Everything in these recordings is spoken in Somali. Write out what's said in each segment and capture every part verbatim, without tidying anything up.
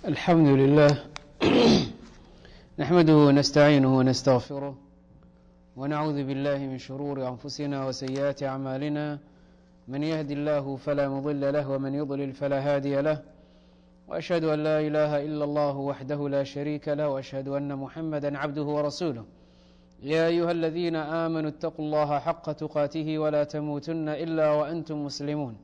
الحمد لله نحمده ونستعينه ونستغفره ونعوذ بالله من شرور أنفسنا وسيئات أعمالنا من يهد الله فلا مضل له ومن يضلل فلا هادي له وأشهد أن لا إله إلا الله وحده لا شريك له وأشهد أن محمدا عبده ورسوله يا أيها الذين آمنوا اتقوا الله حق تقاته ولا تموتن إلا وأنتم مسلمون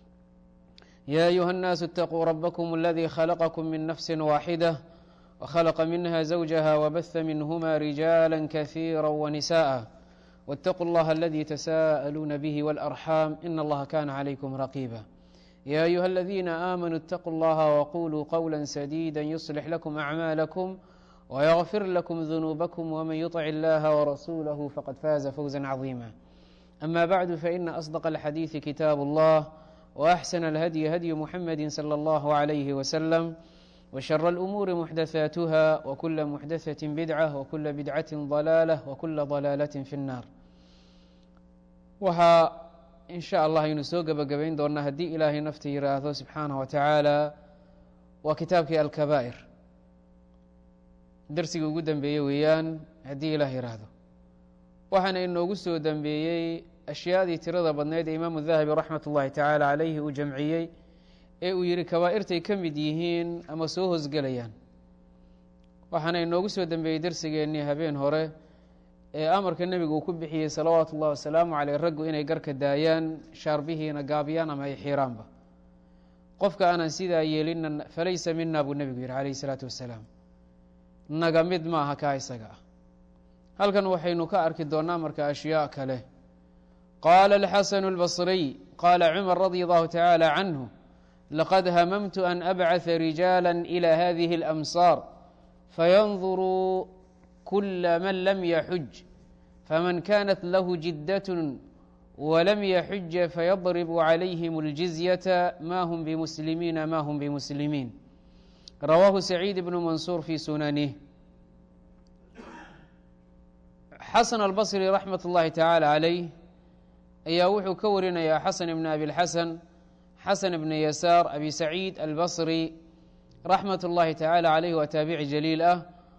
يا أيها الناس اتقوا ربكم الذي خلقكم من نفس واحدة وخلق منها زوجها وبث منهما رجالا كثيرا ونساء واتقوا الله الذي تساءلون به والأرحام إن الله كان عليكم رقيبا يا أيها الذين آمنوا اتقوا الله وقولوا قولا سديدا يصلح لكم أعمالكم ويغفر لكم ذنوبكم ومن يطع الله ورسوله فقد فاز فوزا عظيما أما بعد فإن أصدق الحديث كتاب الله وأحسن الهدي هدي محمد صلى الله عليه وسلم وشر الأمور محدثاتها وكل محدثة بدعة وكل بدعة ضلالة وكل ضلالة في النار waxaa in sha allah aynu soo gebagabayn doonaa haddii ilaahay nafta yiraahdo subxaanaه wa tacaala waa kitaabkii alkabaa'ir darsigii ugu dambeeyey weeyaan haddii ilaah yiraahdo waxaana inoogu soo dambeeyey ashyaadii tirada badneyd ee imaamu dahabi raxmat ullahi tacaala calayhi uu jamciyey ee uu yihi kabaa'irtay ka mid yihiin ama soo hosgelayaan waxaana inoogu soo dambeeyey darsigeennii habeen hore ee amarka nebiga uu ku bixiyey salawaatu ullahi wasalaamu caleyh raggu inay garka daayaan shaarbihiina gaabiyaan ama ay xiiraanba qofka aanan sidaa yeelina falaysa mina buu nebigu yihi calayhi salaatu wasalaam naga mid ma aha kaa isaga ah halkan waxaynu ka arki doonaa marka ashyaa kale qaala alxasanu albasriy qaala cumar radi allahu tacaala canhu laqad hamamtu an abcaثa rijaala ilى hadihi اlamsaar fayanduruu kula man lam yaxuj faman kanat lahu jiddaة walam yaxuja fayadribu calayhim اljizyata ma hm bimuslimiina ma hm bimuslimiin rawaahu saciid bnu mansuur fi sunanih xasan albasri raxmat اllahi tacaala calayh ayaa wuxuu ka warinayaa xasan ibn abi اlxasan xasan ibn yasaar abi saciid albasri raxmat اllahi tacaala calayh waa taabici jaliil ah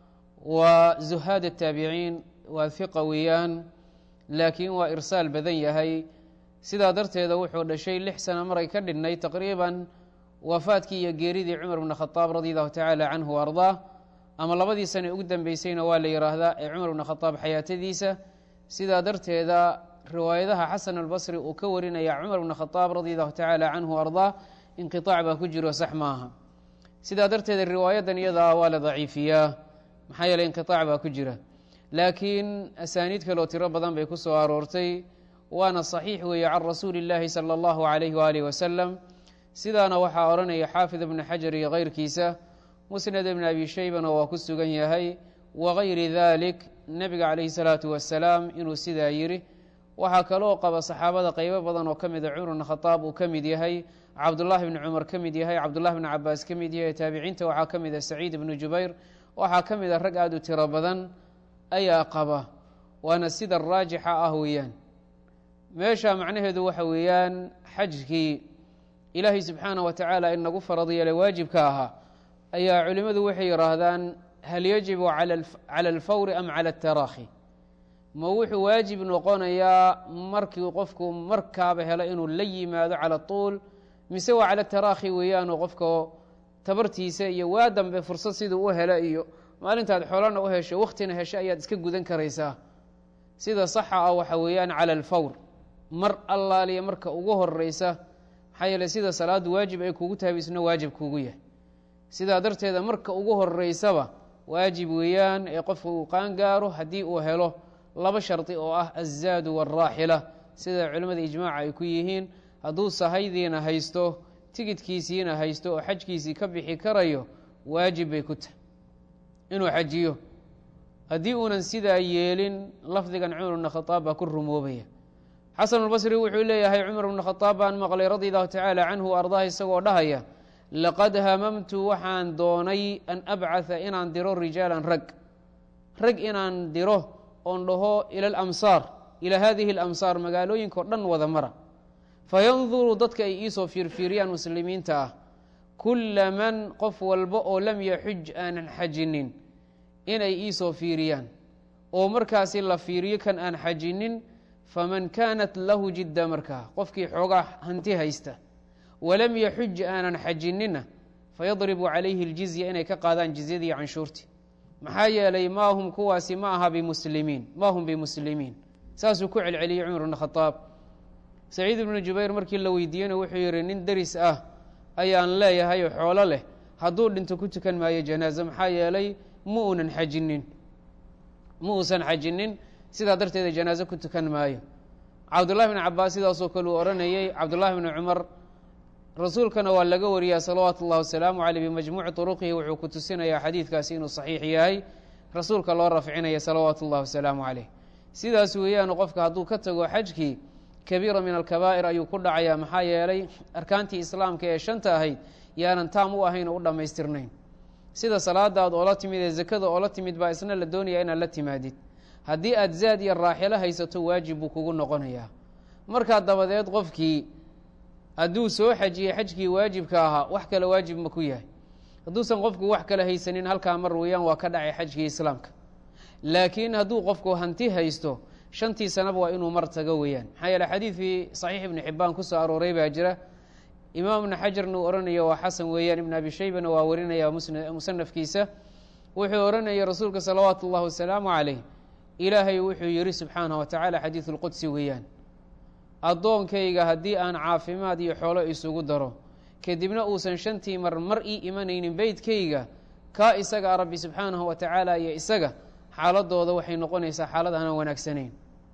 waa zuhaad الtaabiciin waa hiqa weeyaan laakiin waa irsaal badan yahay sidaa darteeda wuxuu dhashay lix sana maray ka dhinay taqriiban wafaadkii iyo geeridii cumar bn khadaab radi allahu tacaala canhu o ardaa ama labadii sane ugu dambeysayna waa la yidhaahdaa ee cumar bn khadaab xayaatadiisa sidaa darteeda riwaayadaha xasan albasri uu ka warinaya cumar bn khadaab radi allahu tacaala canhu o ardaa inqiطaac baa ku jiro sax maaha sidaa darteeda riwaayadan iyadaa waa la daciifiyaa maxaa yeeley inqiطaac baa ku jira laakiin asaaniid kaloo tiro badan bay ku soo aroortay waana صaxiix weeye can rasuuli اllaahi salى اllahu عalayh waalih wasalam sidaana waxaa odhanaya xaafid ibn xajar iyo kayrkiisa musnad ibn abi shaybana waa ku sugan yahay wagayri dalik nebiga calayhi الsalaatu wasalaam inuu sidaa yidhi waxaa kaloo qaba saxaabada qeybo badan oo ka mida cumar bn khadaab uu ka mid yahay cabdullahi bni cumar ka mid yahay cabdullahi bni cabaas ka mid yahay taabiciinta waxaa ka mida saciid ibnu jubayr waxaa ka mida rag aad u tiro badan ayaa qaba waana sida raajixa ah weeyaan meesha macnaheedu waxa weeyaan xajkii ilaahay subxaanah wa tacaala inagu farad yeelay waajibka ahaa ayaa culimmadu waxay yidhaahdaan hal yajibu cala alfawri am cala ataraakhi ma wuxuu waajib noqonayaa markii qofku markaaba helo inuu la yimaado cala tuul mise waa cala taraakhi weeyaanoo qofka tabartiisa iyo waa dambe fursad siduu u helo iyo maalintaad xoolana u hesho wakhtina hesho ayaad iska gudan karaysaa sida saxa ah waxa weeyaan cala alfawr mar allaaliya marka ugu horeysa maxaa yeele sida salaaddu waajib ay kugu tahay isna waajib kugu yahay sidaa darteeda marka ugu horeysaba waajib weeyaan ee qofka uu qaangaaro haddii uu helo laba shardi oo ah azaadu waalraaxila sida culimmada ijmaaca ay ku yihiin hadduu sahaydiina haysto tigidkiisiina haysto oo xajkiisii ka bixi karayo waajib bay ku tahay inuu xajiyo haddii uunan sidaa yeelin lafdigan cumar bn khadaab baa ku rumoobaya xasan albasri wuxuu leeyahay cumar bn khadaab baan maqlay radi allahu tacaala canhu ardaah isagoo dhahaya laqad hamamtu waxaan doonay an abcaثa inaan diro rijaalan rag rag inaan diro oon dhaho ila alamsaar ilaa hadihi اlamsaar magaalooyinka o dhan wada mara fayanduruu dadka ay iisoo fiirfiiriyaan muslimiinta ah kula man qof walba oo lam yaxuj aanan xajinin inay iisoo fiiriyaan oo markaasi la fiiriyo kan aan xajinin faman kaanat lahu jidda markaa qofkii xoogaa hanti haysta walam yaxuj aanan xajinina fayadribu calayhi اljizya inay ka qaadaan jizyadii canshuurti maxaa yeelay maa hum kuwaasi ma aha bimuslimiin ma hum bimuslimiin saasuu ku celceliyey cumar bn khadaab saciid ibnu jubayr markii la weydiiyena wuxuu yihi nin deris ah ayaan leeyahay oo xoolo leh hadduu dhinto ku tukan maayo janaaze maxaa yeelay ma uunan xajinin ma uusan xajinin sidaa darteeda janaaze ku tukan maayo cabdullahi bn cabaas sidaasoo kale uu odhanayey cabdullahi bni cumar rasuulkana waa laga wariyaa salawaatu اllahi wasalaamu caleyh bimajmuuci turuqihi wuxuu ku tusinayaa xadiidkaasi inuu saxiix yahay rasuulka loo rafcinaya salawaatu اllahi wasalaamu caleyh sidaas weeyaan qofka hadduu ka tago xajkii kabiira min alkabaa'ir ayuu ku dhacayaa maxaa yeelay arkaantii islaamka ee shanta ahayd yaanan taam u ahayn oo u dhammaystirnayn sida salaadaad oo la timid ee zakada oo la timid baa isna la doonaya inaad la timaadid haddii aad zaad iyo raaxilo haysato waajib buu kugu noqonayaa markaa dabadeed qofkii hadduu soo xajiyey xajkii waajibka ahaa wax kale waajib ma ku yahay hadduusan qofku wax kale haysanin halkaa mar weeyaan waa ka dhacay xajkii islaamka laakiin hadduu qofku hanti haysto shantii sanaba waa inuu mar tago weeyaan maxaa yeele xadiidkii saxiix ibni xibbaan ku soo arooray baa jira imaam ibnu xajarna uu odhanayo waa xasan weeyaan ibn abi shaybana waa warinaya musanafkiisa wuxuu odhanaya rasuulka salawaatu اllahi wasalaamu calayh ilaahay wuxuu yihi subxaanah wa tacaala xadiidu اlqudsi weeyaan addoonkayga haddii aan caafimaad iyo xoolo isugu daro kadibna uusan shantii mar mar ii imanaynin beydkayga kaa isaga rabbi subxaanahu wa tacaala iyo isaga xaaladooda waxay noqonaysaa xaalad aanan wanaagsanayn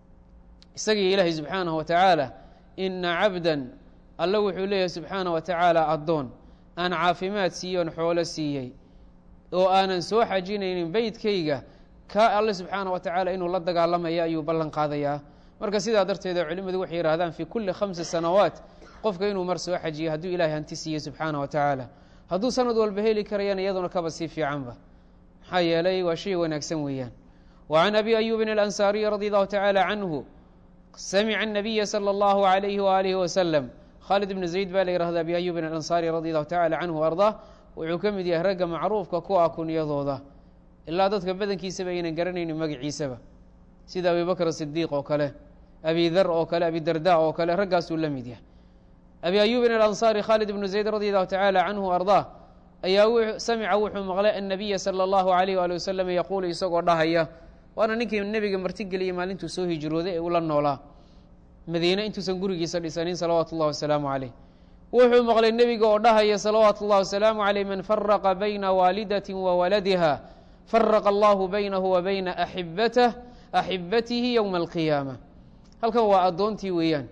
isagii ilaahay subxaanahu wa tacaala ina cabdan alla wuxuu leeyahay subxaanah wa tacaala addoon aan caafimaad siiyoon xoolo siiyey oo aanan soo xajinaynin beydkayga kaa alle subxaanah wa tacaala inuu la dagaalamaya ayuu ballan qaadayaa marka sidaa darteeda culimmadu waxay yidhahdaan fii kulli khamsi sanawaat qofka inuu mar soo xajiyo hadduu ilahay hanti siiye subxaanah wa tacaala hadduu sanad walba heli karayana iyaduna kaba sii fiicanba maxaa yeelay waa shay wanaagsan weeyaan wa can abi ayuubin alansaariyi radi allahu tacaala canhu samica الnabiya salى اllahu alayhi waalihi wasalam khaalid ibn zayd baa la yihahda abi ayuubin alansaari radi allahu tacala canhu ardah wuxuu ka mid yahay ragga macruufka ku ah kunyadooda ilaa dadka badankiisaba aynan garanaynin magaciisaba sida abi bakr sidiiq oo kale abi dar oo kale abi darda oo kale raggaasuu la mid yahay abi ayuubin alansaari khaalid ibnu zayd radi allahu tacaala canhu ardah ayaa samica wuxuu maqlay annabiya sala allahu alayh waali wasalam yaquulu isagoo dhahaya waana ninkii nebiga martigeliyey maalintuu soo hijrooday ee ula noolaa madiine intuusan gurigiisa dhisanin salawaatu اllahi wasalaamu caleyh wuxuu maqlay nebiga oo dhahaya salawaatu اllahi wasalaamu caleyh man faraqa bayna waalidatin wa waladiha faraqa allahu baynahu wa bayna axibatah axibatihi yowma alqiyaama halkan waa addoontii weeyaan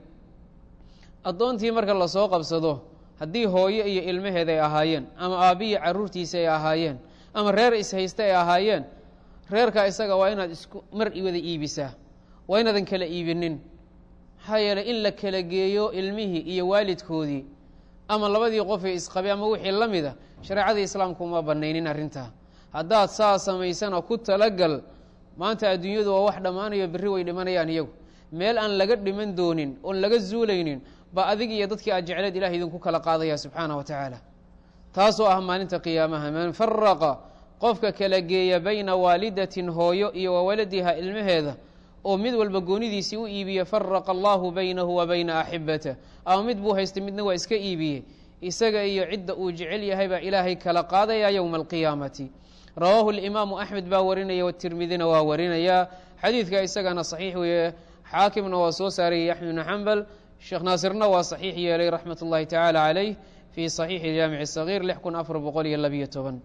addoontii marka lasoo qabsado haddii hooyo iyo ilmaheed ay ahaayeen ama aabbiyi carruurtiisa ay ahaayeen ama reer ishaysta ay ahaayeen reerkaa isaga waa inaad isku mar wada iibisaa waa inaadan kala iibinin maxaa yeeley in la kala geeyo ilmihii iyo waalidkoodii ama labadii qofay isqabay ama wixii la mida shareecadii islaamku uma banaynin arrintaa haddaad saa samaysana ku talagal maanta adduunyadu waa wax dhammaanayo berri way dhimanayaan iyagu meel aan laga dhiman doonin oon laga zuulaynin ba adig iyo dadkii aad jecleed ilahay idinku kala qaadaya subxaanah wa tacaala taasoo ah maalinta qiyaamaha man faraqa qofka kala geeya bayna waalidatin hooyo iyo wa waladiha ilmaheeda oo mid walba goonidiisii u iibiye faraqa allahu baynahu wa bayna axibatah ama mid buu haystay midna waa iska iibiyey isaga iyo cidda uu jecel yahay baa ilaahay kala qaadaya yowma alqiyaamati rawaahu اlimaamu axmed baa warinaya watirmidina waa warinaya xadiidka isagana saxiix weeye xaakimna waa soo saarayay axmed bnu xambal sheekh naasirna waa saxiix yeelay raxmat اllahi tacaala calayh fii صaxiixi jaamic sagiir lix kun afar boqol iyo labiyo toban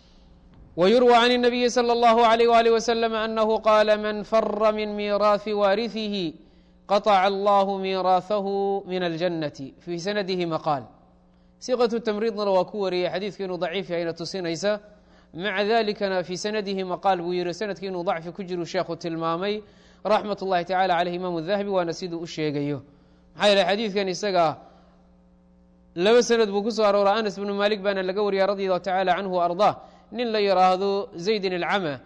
wyurwى can الnabiyi slى اllahu عalيh walih waslm anahu qaala man fara min miiraaثi waariثihi qaطca allahu miiraaثahu min aljannati fii sanadihi maqaal siqatu tamriidna waa ku wariyey xadiidka inuu daciif yahayna tusinaysa maca dalikana fii sanadihi maqaal buu yihi sanadki inuu dacfi ku jiru sheekhu tilmaamay raxmat اllahi tacala caleyh imaamu dahabi waana siduu u sheegayo maxaa yeele xadiidkan isaga laba sanad buu ku soo aroora anas bnu malik baana laga wariya radi allahu tacala canhu ardah nin la yidhaahdo zaydin alcama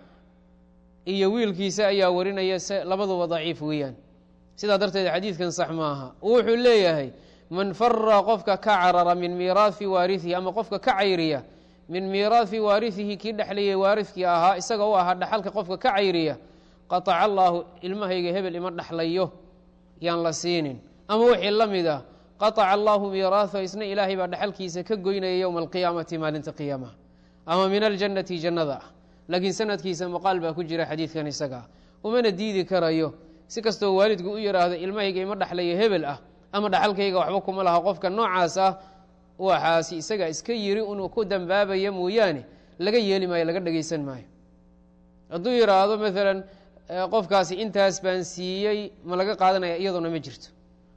iyo wiilkiisa ayaa warinaya labaduba daciif weeyaan sidaa darteed xadiidkan sax maaha wuxuu leeyahay man fara qofka ka carara min miiraahi waariثihi ama qofka ka cayriya min miiraahi waariثihi kii dhexlayay waaridkii ahaa isaga u ahaa dhaxalka qofka ka cayriya qaطaca allaahu ilmahayga hebel ima dhaxlayo yaan la siinin ama wixii la mid ah qaطaca allaahu miiraaha isna ilaahay baa dhaxalkiisa ka goynaya yowma alqiyaamati maalinta qiyaamaha ama min aljannati jannada ah laakiin sanadkiisa maqaal baa ku jira xadiidkan isagaa umana diidi karayo si kastoo waalidku u yidhaahdo ilmahayga ima dhaxlayo hebel ah ama dhaxalkayga waxba kuma laha qofka noocaas ah waxaasi isagaa iska yiri inuu ku dambaabaya mooyaane laga yeeli maayo laga dhegaysan maayo hadduu yidhaahdo maalan qofkaasi intaas baan siiyey ma laga qaadanaya iyaduna ma jirto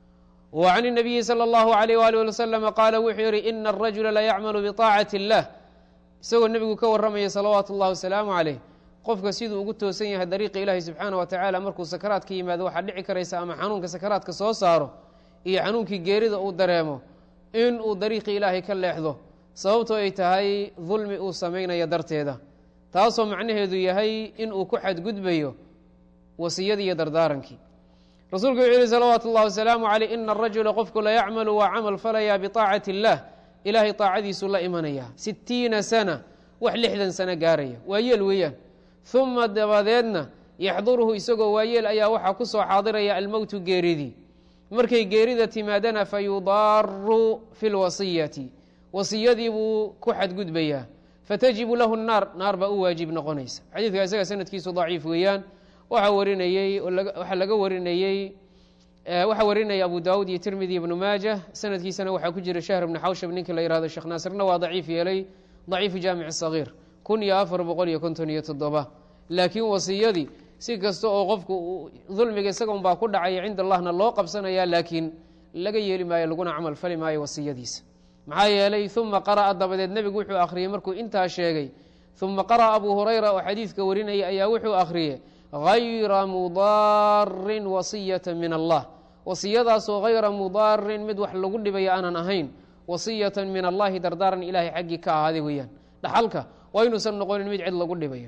wa can الnabiyi salى اllahu عalيyh wali ali waslm qaala wuxuu yihi ina الrajula layacmalu biطaacati الlah isagoo nebigu ka warramaya salawaatu اllahi wasalaamu عaleyh qofka siduu ugu toosan yahay dariiqa ilaahi subxaanaه wa tacaala markuu sakaraad ka yimaado waxaa dhici karaysa ama xanuunka sakaraadka soo saaro iyo xanuunkii geerida uu dareemo in uu dariiqii ilaahay ka leexdo sababtoo ay tahay dulmi uu samaynayo darteeda taasoo macnaheedu yahay in uu ku xadgudbayo wasiyadii iyo dardaarankii rasuulku wuxuu yihi salawaatu اllahi wasalaamu عaleyh ina arajula qofku layacmalu waa camal falayaa biطaacati اllah ilaahay طaacadiisuu la imanaya sitiina sana wax lixdan sano gaaraya waa yeel weeyaan uma dabadeedna yaxduruhu isagoo waayeel ayaa waxaa ku soo xaadiraya almowtu geeridii markay geerida timaadana fayudaaru fi lwasiyati wasiyadii buu ku xadgudbayaa fatajibu lahu الnaar naar baa u waajib noqonaysa xadiidka isaga sanadkiisu daciif weeyaan waxaa warinayey waxaa laga warinayey waxaa warinaya abu daawud iyo tirmidi ibnu maajah sanadkiisana waxaa ku jira shahr ibnu xawshab ninka la yihahdo sheekh naasirna waa daciif yeelay daciifu jaamic sagiir kun iyo afar boqol iyo konton iyo toddoba laakiin wasiyadii si kasta oo qofku dulmiga isaga unbaa ku dhacaya cinda allahna loo qabsanaya laakiin laga yeeli maayo laguna camal fali maayo wasiyadiisa maxaa yeelay uma qara'a dabadeed nebigu wuxuu akhriyey markuu intaa sheegay uma qara'a abu hurayra oo xadiidka warinaya ayaa wuxuu akhriyey hayra mudaarin wasiyata min allah wasiyadaasoo hayra mudaarin mid wax lagu dhibaya aanan ahayn wasiyatan min allahi dardaaran ilaahay xaggii ka ahaaday weeyaan dhaxalka waa inuusan noqonin mid cid lagu dhibayo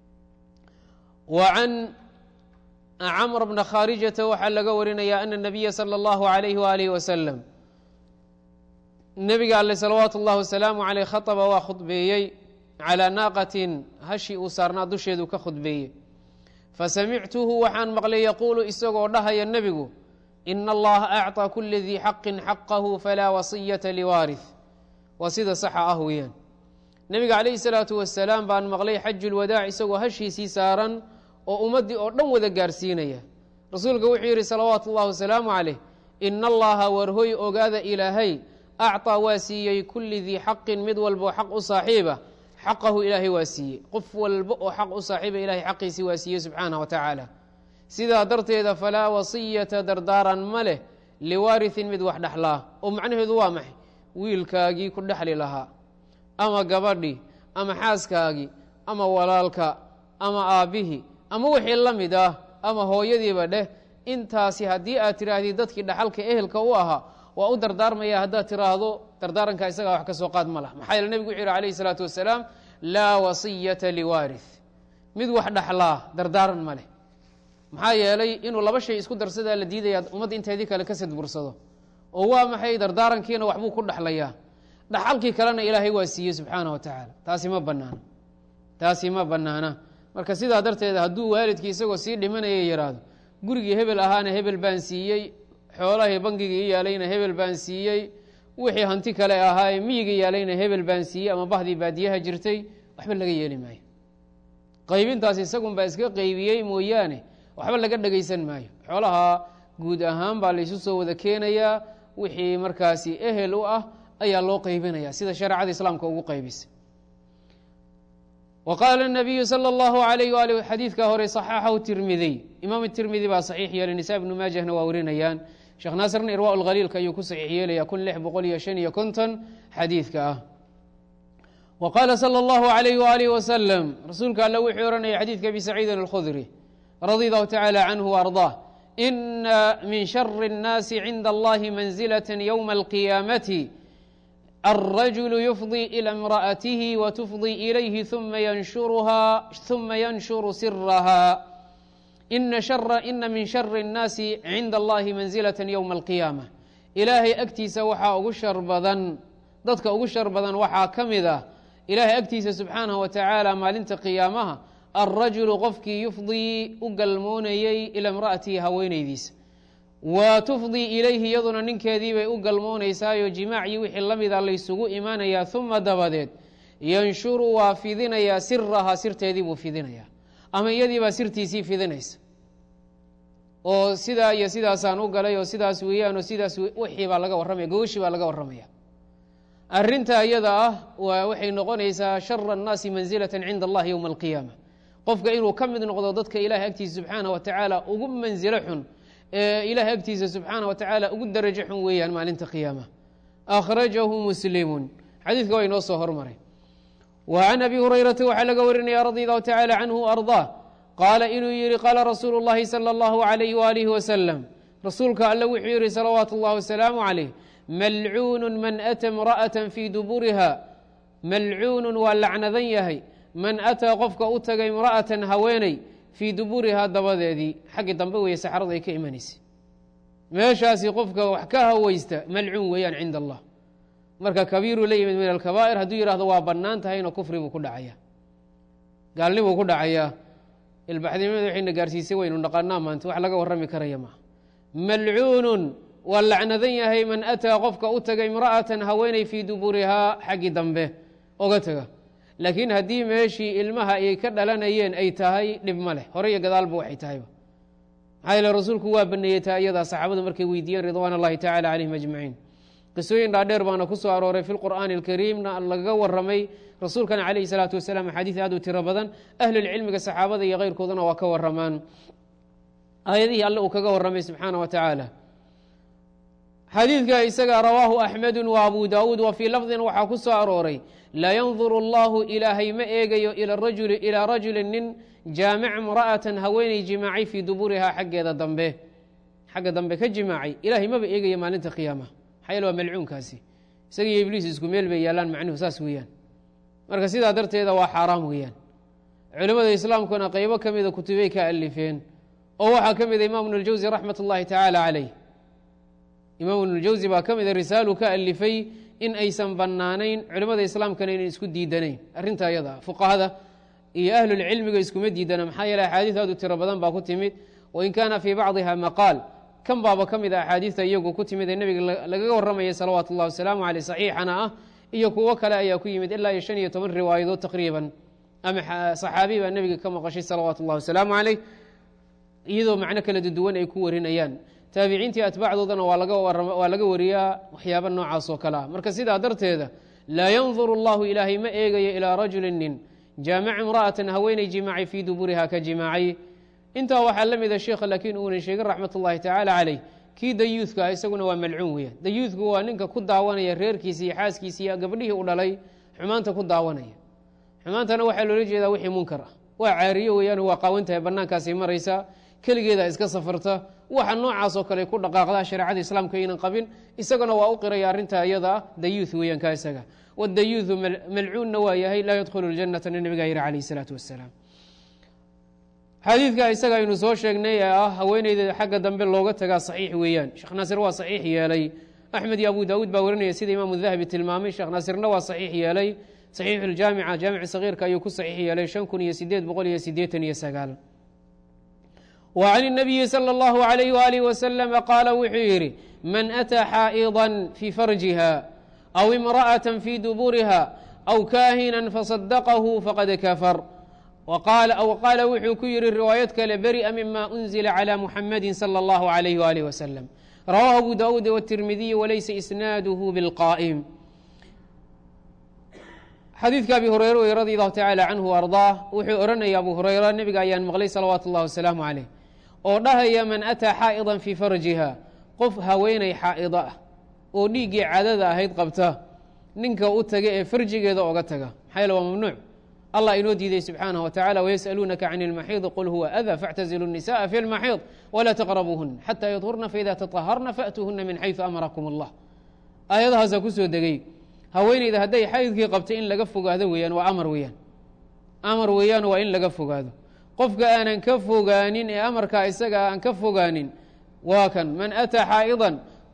wa can camr bna khaarijata waxaa laga warinaya ana nabiya salى اllahu عalayh waalih wasalam nebiga alle salawaatu اllahi wasalaamu aleyh khaطba waa khudbeeyey calىa naaqatin hashi uu saarnaa dusheedu ka khudbeeyey fasamictuhu waxaan maqlay yaquulu isagoo dhahaya nebigu ina allaha acطىa kula dii xaqin xaqahu falaa wasiyata liwaarih waa sida saxa ah weeyaan nebiga calayhi salaatu wasalaam baan maqlay xaju lwadaac isagoo hashiisii saaran oo ummaddii oo dhan wada gaarsiinaya rasuulka wuxuu yidhi salawaatu اllahi wasalaamu calayh ina allaha warhoy ogaada ilaahay acطىa waa siiyey kuli dii xaqin mid walboo xaq u saaxiiba xaqahu ilaahay waa siiyey qof walba oo xaq u saaxiiba ilahay xaqiisii waa siiyey subxaanah wa tacaala sidaa darteeda falaa wasiyata dardaaran ma leh liwaariثin mid wax dhexlaa oo macnaheedu waa maxay wiilkaagii ku dhexli lahaa ama gabadhii ama xaaskaagii ama walaalka ama aabbihii ama wixii la mid ah ama hooyadiiba dheh intaasi haddii aad tidhaahdid dadkii dhaxalka ehelka u ahaa waa u dardaarmaya haddaad tiraahdo dardaaranka isagaa wax ka soo qaad ma lah maxaa yeele nebigu wuxuu yihi alayhi الsalaatu wasalaam laa wasiyata liwaarih mid wax dhaxlaa dardaaran ma leh maxaa yeelay inuu laba shay isku darsadaa la diidaya ummadda inteedii kale ka sadbursado oo waa maxay dardaarankiina waxbuu ku dhaxlayaa dhaxalkii kalena ilaahay waa siiyey subxaanah wa tacaala taasi ma banaana taasi ma banaana marka sidaa darteeda hadduu waalidkii isagoo sii dhimanaya yidhaahdo gurigii hebel ahaana hebel baan siiyey xoolahii bangigii yaalayna hebel baan siiyey wixii hanti kale ahaa miyigii yaalayna hebel baan siiyey ama bahdii baadiyaha jirtay waxba laga yeeli maayo qaybintaas isagunbaa iska qaybiyey mooyaane waxba laga dhegaysan maayo xoolaha guud ahaan baa laysu soo wada keenayaa wixii markaasi ehel u ah ayaa loo qaybinaya sida shareecada islaamka ugu qaybisay wa qaala الnabiyu salى اllahu عalayh wali xadiidkaa hore صaxaxahu tirmidiy imaam tirmidi baa saxiix yeelay nisaa ibnu maajahna waa warinayaan sheekh naasirna irwa اlkhaliilka ayuu ku saxiix yeelaya kun lix boqol iyo shan iyo konton xadiidka ah wa qaala salى اllahu عalayh waalih wasalam rasuulka alle wuxuu ohanaya xadiidka abi saciidin اlkhudri radi allahu tacala canhu وarضaah ina min shari الnaasi cinda allahi manzilaة ywma اlqiyaamati الرجل يفضي إلى امرأته وتفضي إليه ثم ينشرها ثم ينشر سرها إن شر إن من شر الناس عند الله منزلة يوم القيامة ilaahay agtiisa waxaa ugu shar badan dadka ugu shar badan waxaa ka mid ah ilaahay agtiisa subxaanahu wa tacaala maalinta qiyaamaha alrajulu qofkii yufdii u galmoonayey ila imra'atihi haweenaydiisa wa tufdii ilayhi iyaduna ninkeedii bay u galmoonaysaayo jimaacii wixii la mida laysugu imaanayaa uma dabadeed yanshuru waa fidinayaa sirahaa sirteedii buu fidinayaa ama iyadii baa sirtiisii fidinaysa oo sidaa iyo sidaasaan u galay oo sidaas weeyaan oo sidaas wixii baa laga warramaya gogashii baa laga warramaya arrinta iyada ah waa waxay noqonaysaa shara annaasi mansilatan cinda allahi yowma alqiyaama qofka inuu ka mid noqdo dadka ilahay agtiisa subxaanah wa tacaala ugu mansilo xun ee ilahay agtiisa subxaanah wa tacaala ugu darajo xun weeyaan maalinta qiyaama akhrajahu muslimun xadiidka waa inoo soo hormaray wa can abi hurayrata waxaa laga warinaya radi allahu tacaala canhu ardaa qaala inuu yihi qaala rasuulu اllahi salى اllahu alayh walihi wasalam rasuulka alle wuxuu yihi salawaatu اllahi wasalaamu calayh malcuunu man ata imra'ata fii duburiha malcuunun waa lacnadan yahay man ataa qofka u tagay imra'atan haweeney fii duburihaa dabadeedii xaggii dambe weeye saxrada ay ka imanaysay meeshaasi qofka wax ka hawaysta malcuun weeyaan cinda allah marka kabiiruu la yimid min alkabaa'ir hadduu yihahdo waa bannaan tahayna kufri buu ku dhacaya gaalnibuu ku dhacayaa ilbaxdimada waxayna gaarsiisay waynu naqanaa maanta wax laga warrami karaya maaha malcuunun waa lacnadan yahay man ataa qofka u taga imra'atan haweeney fii duburihaa xaggii dambe oga taga laakiin haddii meeshii ilmaha ay ka dhalanayeen ay tahay dhib ma leh hore iyo gadaalba waxay tahayba maxaa yeele rasuulku waa baneeyey taa iyadaa saxaabadu markay weydiiyeen ridwaan اllahi tacala calayhim ajmaciin qisooyin dhaadheer baana ku soo arooray fi lqur'aani alkariimna lagaga warramay rasuulkana calayhi salaatu wasalaam axaadiis aad u tiro badan ahlulcilmiga saxaabada iyo keyrkooduna waa ka warramaan aayadihii alle uu kaga warramay subxaana wa tacaala xadiidka isaga rawaahu axmedu wa abu daawuud wa fii lafdin waxaa ku soo arooray laa yanduru allahu ilaahay ma eegayo rajuli ilaa rajulin nin jaamic imra'atan haweeney jimaacay fii duburihaa xaggeeda dambe xagga dambe ka jimaacay ilaahay maba eegayo maalinta qiyaamaha maxaa yeele waa malcuunkaasi isaga iyo ibliis isku meel bay yaalaan macnuhu saas weeyaan marka sidaa darteeda waa xaaraam weeyaan culimmada islaamkuna qeybo ka mida kutubay ka alifeen oo waxaa ka mida imaam ibnu ljawsi raxmat ullahi tacaala calayh imaam ibnuljawsi baa ka mida risaalu ka alifay in aysan bannaanayn culimmada islaamkana inay isku diidanayn arrinta ayada fuqahada iyo ahlulcilmiga iskuma diidana maxaa yeele axaadiis aad u tiro badan baa ku timid wain kaana fii bacdiha maqaal kan baaba ka mid a axaadiista iyagu ku timid ee nebiga lagaga warramayay salawaatu ullahi wasalaamu caleyh saxiixana ah iyo kuwo kale ayaa ku yimid ilaa iyo shan iyo toban riwaayadood taqriiban ama saxaabi baa nebiga ka maqashay salawaatu ullahi wasalaamu caleyh iyadoo macno kala duwan ay ku warinayaan taabiciintii atbaacdoodana waa laga wariyaa waxyaaba noocaas oo kale ah marka sidaa darteeda laa yanduru allahu ilaahay ma eegayo ilaa rajulin nin jaamic imra'atan haweeney jimaacay fii duburihaa ka jimaacay intaa waxaa la mida sheekha laakiin uunan sheegin raxmat ullahi tacaala caleyh kii dayuudka ah isaguna waa malcuun weeyaan dayuudku waa ninka ku daawanaya reerkiisa iyo xaaskiisa iyo gabdhihii u dhalay xumaanta ku daawanaya xumaantana waxaa loola jeedaa wixii munkar ah waa caariyo weeyaan waa qaawantahay bannaankaasay maraysaa keligeeda iska safarta waxa noocaas oo kale ku dhaqaaqdaa shareecada islaamka aynan qabin isagana waa u qiraya arrintaa iyada ah dayuuth weeyaan kaa isaga wadayuuthu malcuunna waa yahay laa yadkhulu ljannata na nabigaa yihi calayh isalaatu wassalaam xadiidka isaga aynu soo sheegnay ee ah haweeneyda xagga dambe looga tagaa saxiix weeyaan sheekh naasir waa saxiix yeelay axmed iyo abu daawuud baa warinaya sida imaamu dahabi tilmaamay sheekh naasirna waa saxiix yeelay saxiixu ljaamica jaamici sagiirka ayuu ku saxiix yeelay shan kun iyo sideed boqol iyo sideetan iyo sagaal wa can الnabiyi salى اllahu عalayh waalih wasalam qaala wuxuu yidhi man ataa xaa'iضa fii farjiha aw imra'aة fii duburiha aw kaahinan fasadaqahu faqad kafar aw qaala wuxuu ku yihi riwaayad kale beri'a mima unzila calى muxamadi salى اllahu عalayh waalih wasalam rawaahu abu daawuud wالtirmidiy walaysa isnaaduhu bilqaa'im xadiidka abi hureyre wey radi allahu tacaala canhu ardaah wuxuu odhanaya abu hureyra nebiga ayaan maqlay salawaatu اllahi wasalaamu calayh oo dhahaya man ataa xaa'idan fii farjiha qof haweenay xaa'ida ah oo dhiiggii cadada ahayd qabta ninka u taga ee farjigeeda oga taga maxaa yeele waa mamnuuc allah inoo diiday subxaanaه wa tacala wayas'aluunaka can اlmaxiid qul huwa ada faاctazilu الnisaءa fi اlmaxiid walaa taqrabuuhuna xata yadhurna faida taطaharna faأtuuhuna min xayثu amarakum اllah aayadahaasaa ku soo degay haweeneyda hadday xaydkii qabtay in laga fogaado weeyaan waa amar weeyaan amar weeyaan waa in laga fogaado qofka aanan ka fogaanin ee amarkaa isaga aan ka fogaanin waa kan man ataa xaa'idan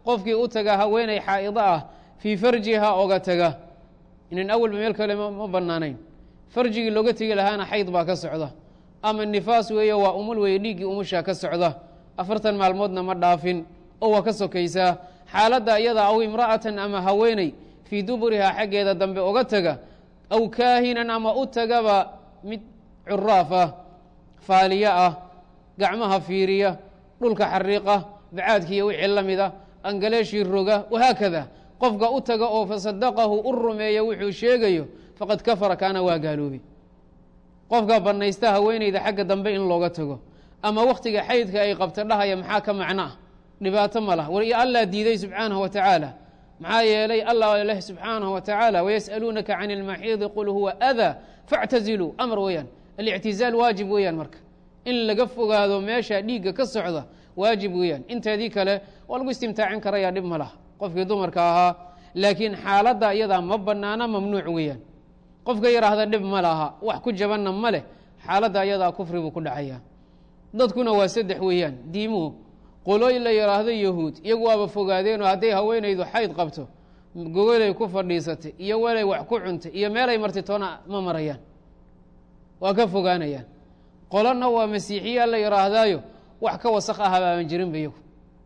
qofkii u taga haweenay xaa'ido ah fii farjiha oga taga inan awalba meel kale ma bannaanayn farjigii looga tegi lahaana xayd baa ka socda ama nifaas weeye waa umul weeye dhiiggii umushaa ka socda afartan maalmoodna ma dhaafin oo waa ka sokaysaa xaaladda iyada aw imra'atan ama haweeney fii duburihaa xaggeeda dambe oga taga aw kaahinan ama u tagaba mid curaaf ah faaliye ah gacmaha fiiriya dhulka xariiqa bacaadkiiyo wixii la mida angaleeshii roga wahaakada qofka u taga oo fasadaqahu u rumeeya wuxuu sheegayo faqad kafara kaana waa gaaloobay qofka bannaysta haweeneyda xagga dambe in looga tago ama wakhtiga xaydka ay qabta dhahaya maxaa ka macno ah dhibaato ma lah war allah diiday subxaanahu wa tacaala maxaa yeelay allah leh subxaanahu wa tacaala wayas'aluunaka can ilmaxiidi qul huwa adaa factaziluu amar weeyaan alictizaal waajib weeyaan marka in laga fogaado meesha dhiigga ka socda waajib weeyaan inteedii kale waa lagu istimtaacin karayaa dhib ma laha qofkii dumarka ahaa laakiin xaaladda iyadaa ma bannaana mamnuuc weeyaan qofka yidhaahda dhib ma laha wax ku jabanna ma leh xaaladda iyadaa kufri buu ku dhacayaa dadkuna waa saddex weeyaan diimuhu qolooy la yidhaahdo yahuud iyagu waaba fogaadeenoo hadday haweenaydu xayd qabto gogolay ku fadhiisatay iyo welay wax ku cuntay iyo meelay martay toona ma marayaan waa ka fogaanayaan qolana waa masiixiyaa la yidhaahdaayo wax ka wasaq ah baaban jirinba iyagu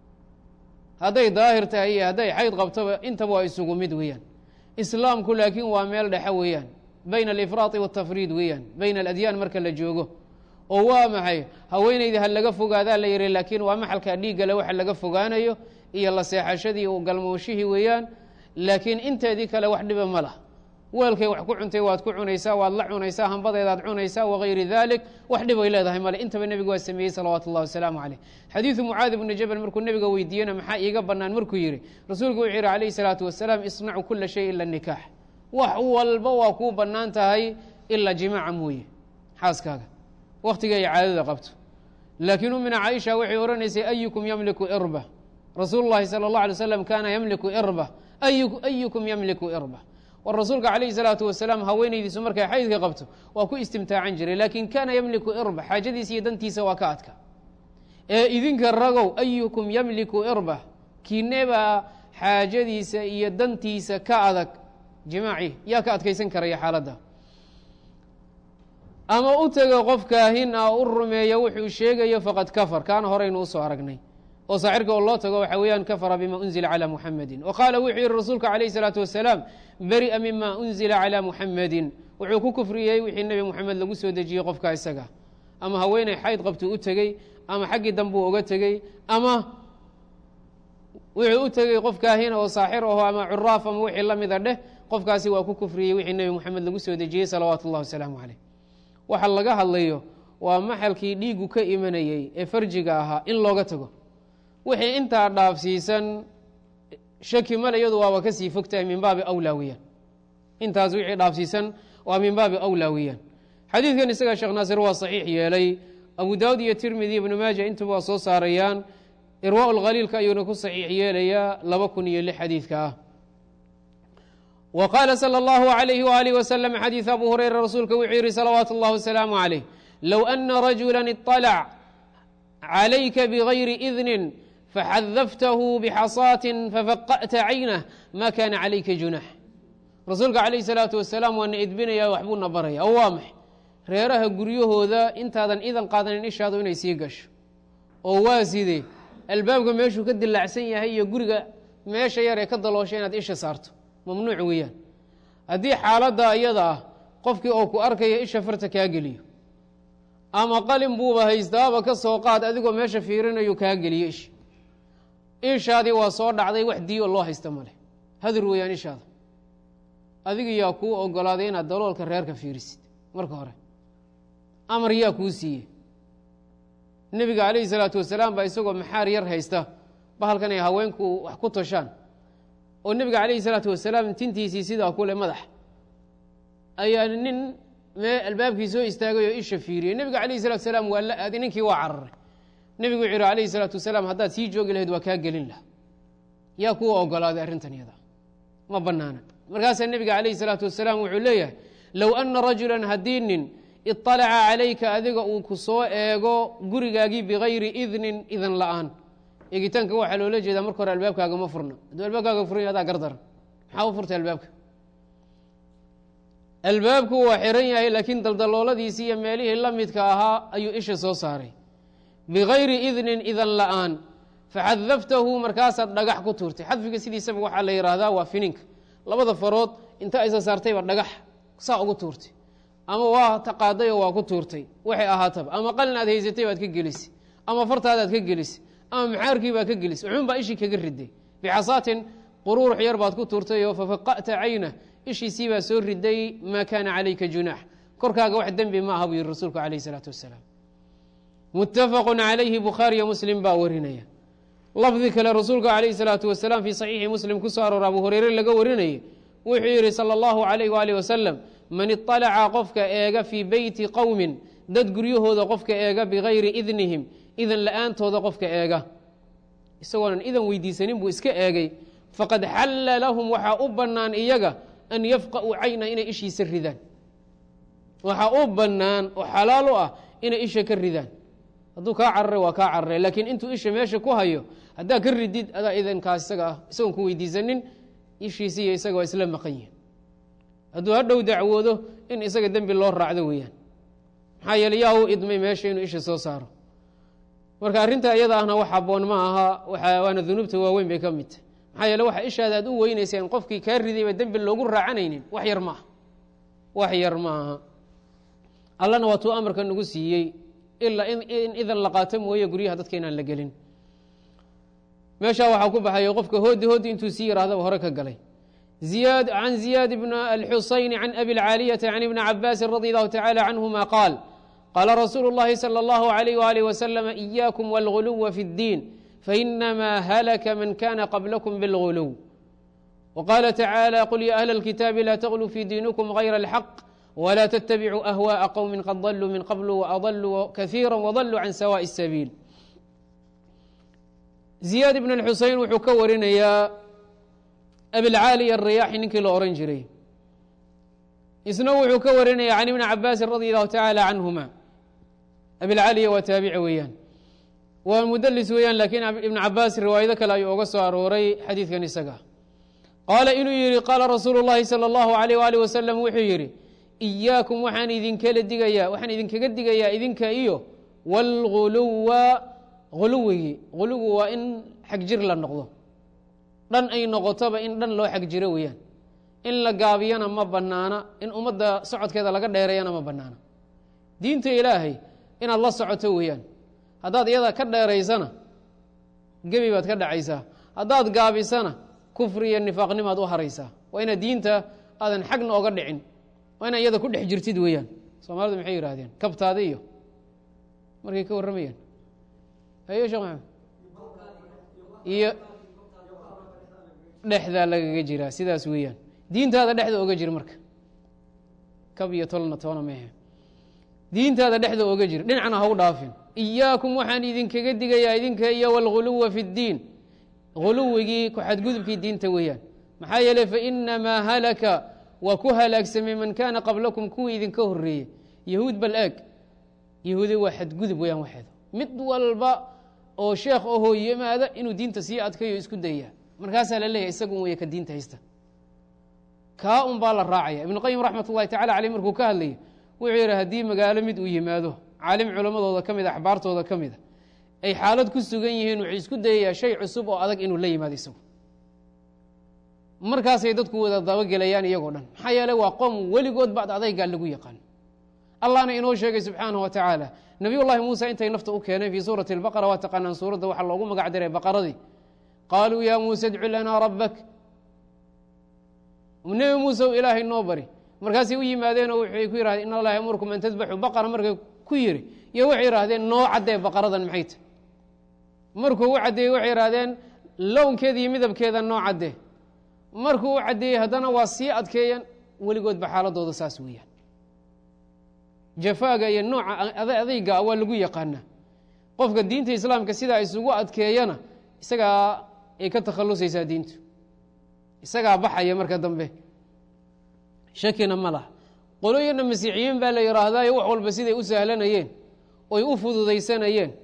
hadday daahir tahay iyo hadday xayd qabtoba intaba waa isugu mid weeyaan islaamku laakiin waa meel dhexe weeyaan bayna alifraati waatafriid weeyaan bayna aladyaan marka la joogo oo waa maxay haweenayda ha laga fogaadaa la yihi laakiin waa maxalkaa dhiiggale waxa laga fogaanayo iyo la seexashadii u galmooshihii weeyaan laakiin inteedii kale wax dhiba ma lah weelkay wax ku cuntay waad ku cunaysaa waad la cunaysaa hambadeedaad cunaysaa wagayri dalik wax dhibay leedahay male intaba nebigu waa sameeyey salawaatu اllahi wasalaamu calayh xadiidu mucaadi bni jabal markuu nebiga weydiiyena maxaa iiga bannaan markuu yidhi rasuulku wuxuu yihi calayhi salaatu wasalaam isnacu kula shay ila nikaax wax walba waa kuu bannaan tahay ilaa jimaaca mooye xaaskaaga wakhtiga ay caadada qabto laakiin umina caaisha waxay odhanaysay ayukum yamliku irba rasuulu llahi salى اllah alay slam kaana yamliku irba ayukum yamliku irba war rasuulka calayhi salaatu wasalaam haweenaydiisu markay xaydka qabto waa ku istimtaacan jiray laakiin kaana yamliku irba xaajadiisa iyo dantiisa waa ka adka ee idinka ragow ayukum yamliku irba kiinebaa xaajadiisa iyo dantiisa ka adag jimaaci yaa ka adkaysan karaya xaaladda ama u tego qof kaahin ah u rumeeya wuxuu sheegayo faqad kafar kaana horaynu usoo aragnay oo saacirka oo loo tago waxa weeyaan kafara bima unzila calى muxamedin wa qaala wuxuu yihi rasuulka calayh الsalaatu wasalaam beri'a mima unzila calى muxamedin wuxuu ku kufriyey wixii nebi moxamed lagu soo dejiyey qofka isaga ama haweeney xayd qabtuu u tegey ama xaggii dambuu uga tegey ama wuxuu u tegey qof kaahina oo saaxir aho ama curaaf ama wixii la mida dheh qofkaasi waa ku kufriyey wixii nebi moxamed lagu soo dejiyey salawaatu اllahi wasalaamu calayh waxa laga hadlayo waa maxalkii dhiigu ka imanayey ee farjiga ahaa in looga tago wixii intaa dhaafsiisan shaki male iyadu waaba ka sii fogtahay min baabi awlaa weyaan intaas wixii dhaafsiisan waa min baabi awlaa weyaan xadiidkan isaga sheekh naasir waa saxiix yeelay abu daawud iyo tirmidi ibnu maaja intuba waa soo saarayaan irwaa lkhaliilka ayuuna ku saxiix yeelayaa laba kun iyo lix xadiidka ah wa qaala salى اllahu عalayhi waalihi wasalam xadiid abu hurayra rasuulka wuxuu yihi salawaatu اllahi wasalaamu calayh low ana rajula iطalac calayka bigayri idnin faxadaftahu bixasaatin fafaqa'ta caynah ma kana calayka junax rasuulka calayh salaatu wasalaam waana edbinaya waxbuuna baraya oo waa maxay reeraha guryahooda intaadan idan qaadanin ishaadu inay sii gasho oo waa sidee albaabka meeshuu ka dilaacsan yahay iyo guriga meesha yar ee ka daloosha inaad isha saarto mamnuuc weeyaan haddii xaaladda iyada ah qofkii oo ku arkaya isha farta kaa geliyo ama qalin buuba haystaaba ka soo qaad adigoo meesha fiirinayo kaa geliyo isha ishaadii waa soo dhacday wax diyo loo haysta maleh hadur weeyaan ishaada adiga yaa kuu ogolaaday inaad daloolka reerka fiirisid marka hore amar yaa kuu siiye nebiga calayhi salaatu wasalaam baa isagoo maxaar yar haysta bahalkan ay haweenku wax ku toshaan oo nebiga calayhi salaatu wasalaam tintiisii sidaa kule madax ayaa nin mee albaabkii soo istaagay oo isha fiiriyey nebiga calayhi salatu wasalaam waa la aaday ninkii waa cararay nebigu wuxuu yihi calayhi salaatu wasalaam haddaad sii joogi lahayd waa kaa gelin laha yaa kuwa ogolaaday arrintan iyada ma banaana markaasaa nebiga calayhi salaatu wasalaam wuxuu leeyahay low ana rajulan haddii nin iطalaca calayka adiga uu ku soo eego gurigaagii bigayri idnin idan la'aan eegitaanka waxaa loola jeedaa marka hore albaabkaaga ma furna hadduu albaabkaaga furan adaa gardaran maxaa u furtay albaabka albaabku waa xiran yahay laakiin daldalooladiisii iyo meelihii la midka ahaa ayuu isha soo saaray bigayri idnin idan la'aan faxadaftahu markaasaad dhagax ku tuurtay xadfiga sidiisaba waxaa la yidhaahdaa waa fininka labada farood inta aysa saartayba dhagax saa ugu tuurtay ama waa taqaaday oo waa ku tuurtay waxay ahaataba ama qalin aad haysatay baad ka gelisay ama fartaadaad ka gelisay ama maxaarkii baad ka gelisay uxuun baa ishii kaga riday bixasaatin quruurux yar baad ku tuurtay oo fafaqa'ta caynah ishiisii baa soo riday maa kaana calayka junaax korkaaga wax dembi ma aha buu yihi rasuulku calayh isalaatu wasalaam muttafaqu calayhi bukhaariyo muslim baa warinaya lafdi kale rasuulka calayhi salaatu wasalaam fii saxiixi muslim ku soo aroora abu hureyre laga warinayay wuxuu yidhi sala allahu calayh waaalih wasalam man iطalaca qofka eega fii beyti qowmin dad guryahooda qofka eega bigayri idnihim idan la-aantooda qofka eega isagoonan idan weydiisanin buu iska eegay faqad xalla lahum waxaa u bannaan iyaga an yafqa'uu cayna inay ishiisa ridaan waxaa u bannaan oo xalaal u ah inay isha ka ridaan hadduu kaa cararay waa kaa cararay laakiin intuu isha meesha ku hayo haddaa ka ridid adaa idankaas isaga ah isagoon ku weydiisanin ishiisi iyo isaga waa isla maqan yihin hadduu hadhow dacwoodo in isaga dembi loo raacdo weeyaan maxaa yeele yaa u idmay meesha inuu isha soo saaro marka arrinta iyada ahna wax haboon ma aha waana dunuubta waaweyn bay ka mid tahy maxaa yeele waxa ishaada aad u weynayseen qofkii kaa ridayba dembi loogu raacanaynin wax yar ma aha wax yar ma aha allana waa tuu amarka nagu siiyey ilaa in idan la qaato mooye guryaha dadka inaan la gelin meeshaa waxaa ku baxayo qofka hoodi hoodi intuu sii yihaahdaba hore ka galay can ziyaad bn alxusayn can abi اlcaaliyati can ibni cabaasin radi allahu tacala canhuma qaal qaala rasuulu اllahi salى اllahu عalayh walih waslm إiyaakum wاlguluwa fi اddiin fainama halaka man kana qablakum bاlguluw wqala tacaalى qul ya ahla اlkitaabi la tغluu fi diinikum غayra اlxaq wla ttabicuu ahwaءa qowmi qad daluu min qabl waadaluu kahiira wadaluu can sawaaءi الsabiil ziyaad ibn اlxuseyn wuxuu ka warinayaa abilcaaliya الriyaaxi ninkii la ohan jiray isna wuxuu ka warinaya can ibni cabaasin radi allahu tacaala canhuma abilcaaliya waa taabici weeyaan waa mudelis weeyaan lakiin ibn cabaas riwaayado kale ayuu oga soo arooray xadiidkan isaga qaala inuu yihi qaala rasuulu اllahi salى اllahu عalيh alih wasalam wuxuu yihi إiyaakum waxaan idinkala digayaa waxaan idinkaga digayaa idinka iyo wاlguluwa guluwigii guluwi waa in xag jir la noqdo dhan ay noqotoba in dhan loo xag jiro weeyaan in la gaabiyana ma banaana in ummadda socodkeeda laga dheereeyana ma banaana diinta ilaahay inaad la socoto weeyaan haddaad iyada ka dheeraysana gebi baad ka dhacaysaa haddaad gaabisana kufri iyo nifaaqnimaad u haraysaa waa inaad diinta aadan xagna oga dhicin waa inaa iyada ku dhex jirtid weeyaan soomaalidu maxay yidhahdeen kabtaada iyo markay ka warramayaan ayo sheekh maxamed iyo dhexdaa lagaga jiraa sidaas weeyaan diintaada dhexda oga jir marka kab iyo tolna toona mehe diintaada dhexda oga jir dhinacna ha u dhaafin iyaakum waxaan idinkaga digayaa idinka iyo wاlguluwa fi اddiin guluwigii ku xadgudubkii diinta weeyaan maxaa yeeley fainamaa halaka waa ku halaagsamay man kaana qablakum kuwii idinka horeeyey yahuud bal eeg yahuudi waa xadgudub weyaan waxeeda mid walba oo sheekh ahoo yimaada inuu diinta sii adkayo isku daya markaasaa la leeyahay isagun weeye ka diinta haysta kaa un baa la raacaya ibnu qayim raxmat ullahi tacala caleyh markuu ka hadlayo wuxuu yidhi haddii magaalo mid uu yimaado caalim culammadooda ka mid a axbaartooda ka mida ay xaalad ku sugan yihiin wuxuu isku dayayaa shay cusub oo adag inuu la yimaado isagu markaasay dadku wada dabagelayaan iyagoo dhan maxaa yeele waa qoom weligood bacd adaygaa lagu yaqaan allahna inoo sheegay subxaanahu wa tacaala nabiy llahi muusa intay nafta u keeneen fii suurati اlbaqara waa taqaanaan suuradda waxaa loogu magac diray baqaradii qaaluu ya muuse idcu lanaa rabbak nebi muuse u ilaahay noo bari markaasay u yimaadeenoo waxay ku yihahdeen in allaha yamurkum an tadbaxuu baqara markay ku yiri iyo waxay yidhahdeen noo caddee baqaradan maxay ta markuu u caddeeyey waxay yidhahdeen lownkeeda iyo midabkeeda noo caddee markuu u caddeeyey haddana waa sii adkeeyeen weligoodba xaaladooda saas weeyaan jafaaga iyo nooca adayga waa lagu yaqaanaa qofka diinta islaamka sidaa isugu adkeeyana isagaa ay ka takhalusaysaa diintu isagaa baxaya marka dambe shakina ma laha qoloyana masiixiyiin baa la yidhaahdaayo wax walba siday u sahlanayeen oy u fududaysanayeen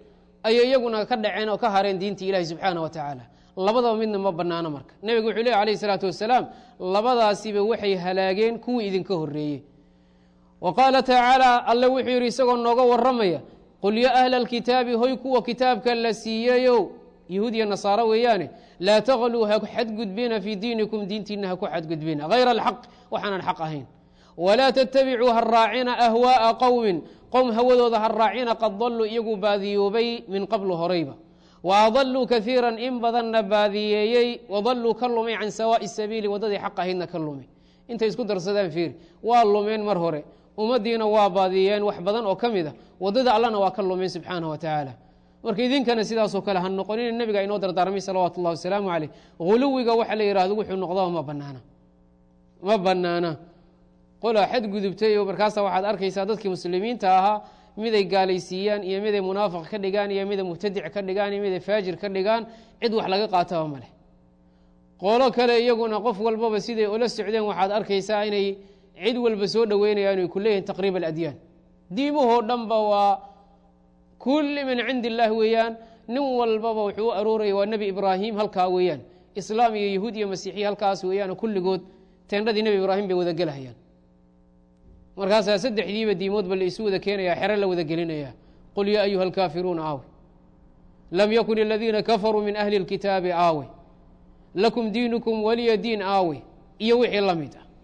ayay iyaguna ka dhaceen oo ka hareen diintii ilaahi subxaanaه wa tacaala labadaba midna ma banaano marka nebigu wuxuu lehy alayh الsalaatu wasalaam labadaasiba waxay halaageen kuwii idinka horeeyey wa qaala tacaalى alle wuxuu yidhi isagoo nooga waramaya qul ya ahla اlkitaabi hoy kuwa kitaabka la siiyeyow yahuud iyo nasaaro weeyaane laa taqluu ha xadgudbina fii diinikum diintiina ha ku xadgudbina hayra alxaq waxaanan xaq ahayn walaa tattabicuu ha raacina ahwaaءa qowmin qowm hawadooda ha raacina qad daluu iyagu baadiyoobay min qablu horayba wa adaluu kaiira in badanna baadiyeeyey wadaluu ka lumay can sawaaءi sabiili waddadii xaq ahaydna ka lumay intay isku darsadaan fiiri waa lumeen mar hore ummaddiina waa baadiyeen wax badan oo ka mid a waddada allana waa ka lumeen subxaanaه wa tacaala marka idinkana sidaasoo kale ha noqonina nebiga inoo dardaarmay salawaatu اllahi wasalaamu caleyh huluwiga waxa la yihahdo wuxuu noqdaba ma banaana ma banaana qolaa xadgudubtay oo markaasa waxaad arkaysaa dadkii muslimiinta ahaa miday gaalaysiiyaan iyo miday munaafiq ka dhigaan iyo miday mubtadic ka dhigaan iyo miday faajir ka dhigaan cid wax laga qaataba ma leh qolo kale iyaguna qof walbaba siday ula socdeen waxaad arkaysaa inay cid walba soo dhoweynayaan ay ku leeyihin taqriib aladyaan diimahoo dhanba waa kulli min cindi illaah weeyaan nin walbaba wuxuu u arooraya waa nebi ibraahim halkaa weeyaan islaam iyo yahuud iyo masiixiya halkaas weeyaan kulligood teendhadii nebi ibraahim bay wada gelahayaan markaasaa saddexdiiba diimoodba la isu wada keenaya xero la wada gelinaya qul yaa ayuha alkaafiruuna aawe lam yakun aladiina kafaruu min ahli اlkitaabi aawe lakum diinukum waliya diin aawe iyo wixii la mid ah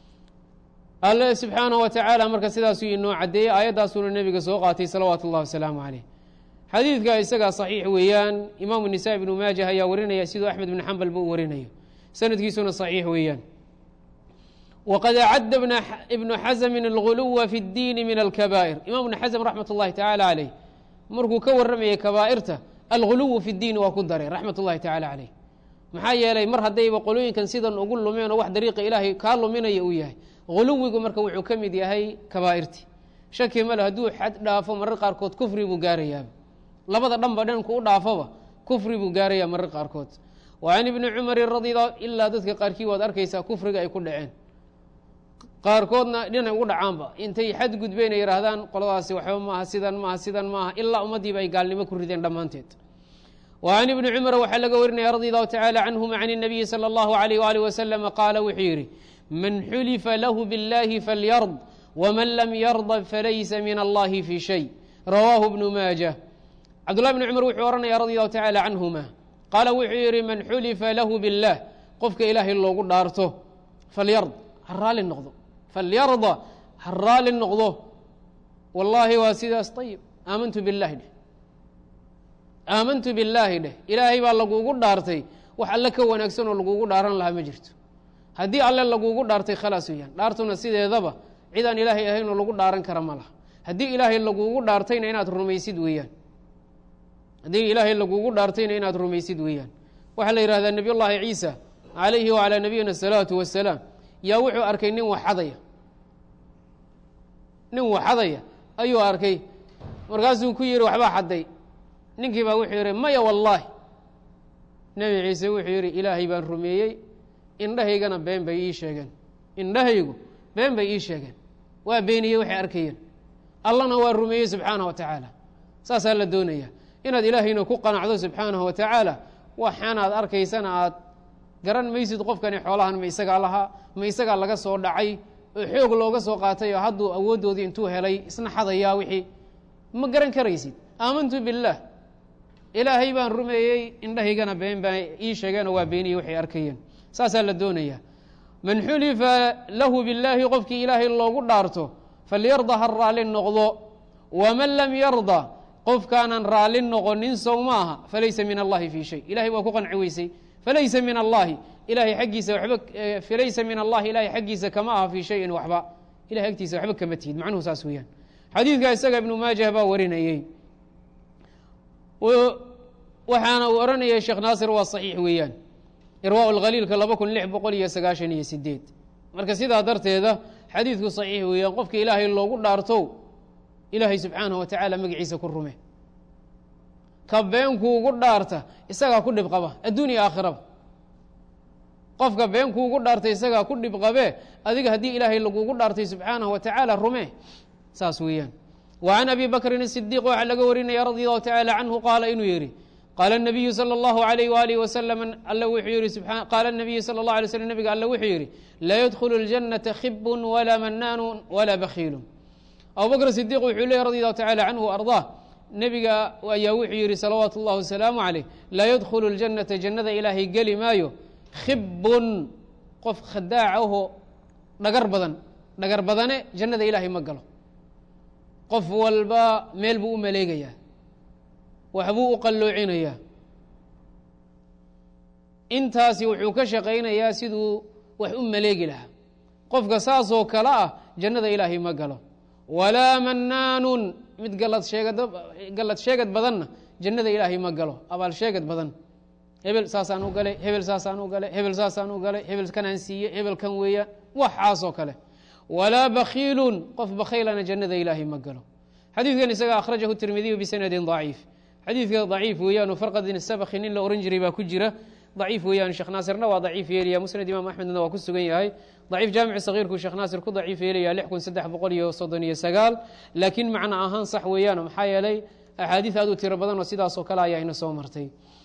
alle subxaanaه wa tacaala marka sidaasuu inoo caddeeyey aayaddaasuuna nebiga soo qaatay salawaatu اllahi wasalaamu caleyh xadiidka isagaa saxiix weeyaan imaamu nisaa ibnu maajah ayaa warinaya siduu axmed bn xambal ba u warinayo sanadkiisuna saxiix weeyaan wqad acadda ibnu xasmin اlguluwa fi اddiini min alkabaa'ir imam ibnu xasm raxmat اllahi tacaala caleyh markuu ka waramayay kabaa'irta alguluwu fi اddiini waa ku daray raxmat اllahi tacaala caleyh maxaa yeelay mar haddayba qolooyinkan sidan ugu lumeen oo wax dariiqa ilaahay kaa luminaya uu yahay guluwigu marka wuxuu ka mid yahay kabaa'irti shaki male hadduu xad dhaafo marar qaarkood kufri buu gaarayaaba labada dhanba dhanku u dhaafoba kufri buu gaaraya marar qaarkood wa can ibni cumari radi ilaa dadka qaarkii waad arkaysaa kufriga ay ku dhaceen qaarkoodna dhinay ugu dhacaanba intay xadgudbeen ay yihaahdaan qoladaasi waxba maaha sidan maaha sidan maaha ilaa ummaddiiba ay gaalnimo ku rideen dhammaanteed wa can ibni cumar waxaa laga warinaya radi allahu tacaala canhuma can الnabiyi salى اllahu alayh waalih wasalama qaala wuxuu yidhi man xulifa lahu biاllahi falyard wman lam yarda falaysa min allahi fi shay rawaahu bnu maajah cabdullahi bni cumar wuxuu ohanaya radi allahu tacaala canhuma qaala wuxuu yidhi man xulifa lahu biاllah qofka ilaahay loogu dhaarto falyard ha raali noqdo falyarda ha raali noqdo wallaahi waa sidaas ayib aamantu biاllahi dheh aamantu billaahi dheh ilaahay baa lagugu dhaartay wax alle ka wanaagsan oo lagugu dhaaran lahaa ma jirto haddii alle lagugu dhaartay khalaas weyaan dhaartuna sideedaba cid aan ilaahay ahaynoo lagu dhaaran kara ma laha haddii ilaahay lagugu dhaartayna inaad rumaysid weeyaan haddii ilaahay lagugu dhaartayna inaad rumaysid weeyaan waxaa la yihahdaa nebiy llaahi ciisa calayhi wacalaa nabiyina asalaatu wasalaam yaa wuxuu arkay nin waxadaya nin waxadaya ayuu arkay markaasuu ku yihi waxbaa xadday ninkii baa wuxuu yihi maya wallaahi nebi ciise wuxuu yihi ilaahay baan rumeeyey indhahaygana been bay ii sheegeen indhahaygu been bay ii sheegeen waa beeniyey waxay arkayeen allana waa rumeeyey subxaanaه wa tacaala saasaa la doonaya inaad ilaahayna ku qanacdo subxaanaه wa tacaala waxaanaad arkaysana aad garan maysid qofkani xoolahan ma isagaa lahaa ma isagaa laga soo dhacay oo xoog looga soo qaatay oo hadduu awooddoodii intuu helay isna xadayaa wixii ma garan karaysid aamantu biاllah ilaahay baan rumeeyey indhahaygana been baa ii sheegeenoo waa beeniyey waxay arkayeen saasaa la doonaya man xulifa lahu biاllaahi qofkii ilaahay loogu dhaarto falyarda ha raali noqdo waman lam yarda qofkaanan raali noqonin sow maaha falaysa min allahi fii shay ilahay waa ku qanci weysay falaysa min allahi ilahay aggiisa waba falaysa min allahi ilahay xaggiisa kama aha fii shayin waxba ilahay agtiisa waxba kama tihid macnuhu saas weeyaan xadiidka isaga ibnu maajah baa warinayey waxaana uu odhanayay sheekh naasir waa saxiix weeyaan irwaa اlkhaliilka laba kun lix boqol iyo sagaashan iyo sideed marka sidaa darteeda xadiidku saxiix weeyaan qofka ilaahay loogu dhaartow ilaahay subxaanaه wa tacaala magaciisa ku rume ka beenkuugu dhaarta isagaa ku dhib qaba adduuniya aakhiraba qofka beenkuugu dhaartay isagaa ku dhib qabee adiga haddii ilaahay lagugu dhaartay subxaanaه wa tacaala rume saas weeyaan وعن أبي بكر الصديق waxaa laga warinaya رضي الله تعالى عنه qاala inuu yihi qاala النبي صلى الله عليه وآله وسلم all wuxuu yihi qاala النبي صلى الله عليه وسلم نبga all wuxuu yihi laa يدخل الجنة خب ولا منaan ولا بخيل أبو بكر الصديق wuxuu leeyay رضي الله تعالى عنه وأرضاه nebiga ayaa wuxuu yihi salawaatu الlahi وaسلaamu عalيه laa يدخل الجنةa jannada ilaahay geli maayo khibun qof khadaacaho dhagar badan dhagar badane jannada ilaahay ma galo qof walba meel buu u maleegayaa waxbuu u qalloocinayaa intaasi wuxuu ka shaqaynayaa siduu wax u maleegi lahaa qofka saasoo kale ah jannada ilaahay ma galo walaa manaanun mid gallad sheegad gallad sheegad badanna jannada ilaahay ma galo abaal sheegad badan hebel saasaan u galay hebel saasaan u galay hebel saasaan u galay hebel kanaan siiye hebel kan weeyaan waxaasoo kale walaa bakhiilun qof bakhaylana jannada ilaahay ma galo xadiidkan isaga akhrajahu tirmidiyu bisanadin daciif xadiidka daciif weeyaan farqadin sabakhi nin la oran jiray baa ku jira daciif weeyaan sheekh naasirna waa daciif yeelaya musnad imaam axmedna waa ku sugan yahay daciif jaamici sagiirku sheekh naasir ku daciif yeelaya lix kun saddex boqol iyo soddon iyo sagaal laakiin macno ahaan sax weeyaan maxaa yeelay axaadiid aad u tiro badan oo sidaasoo kale ayaa ina soo martay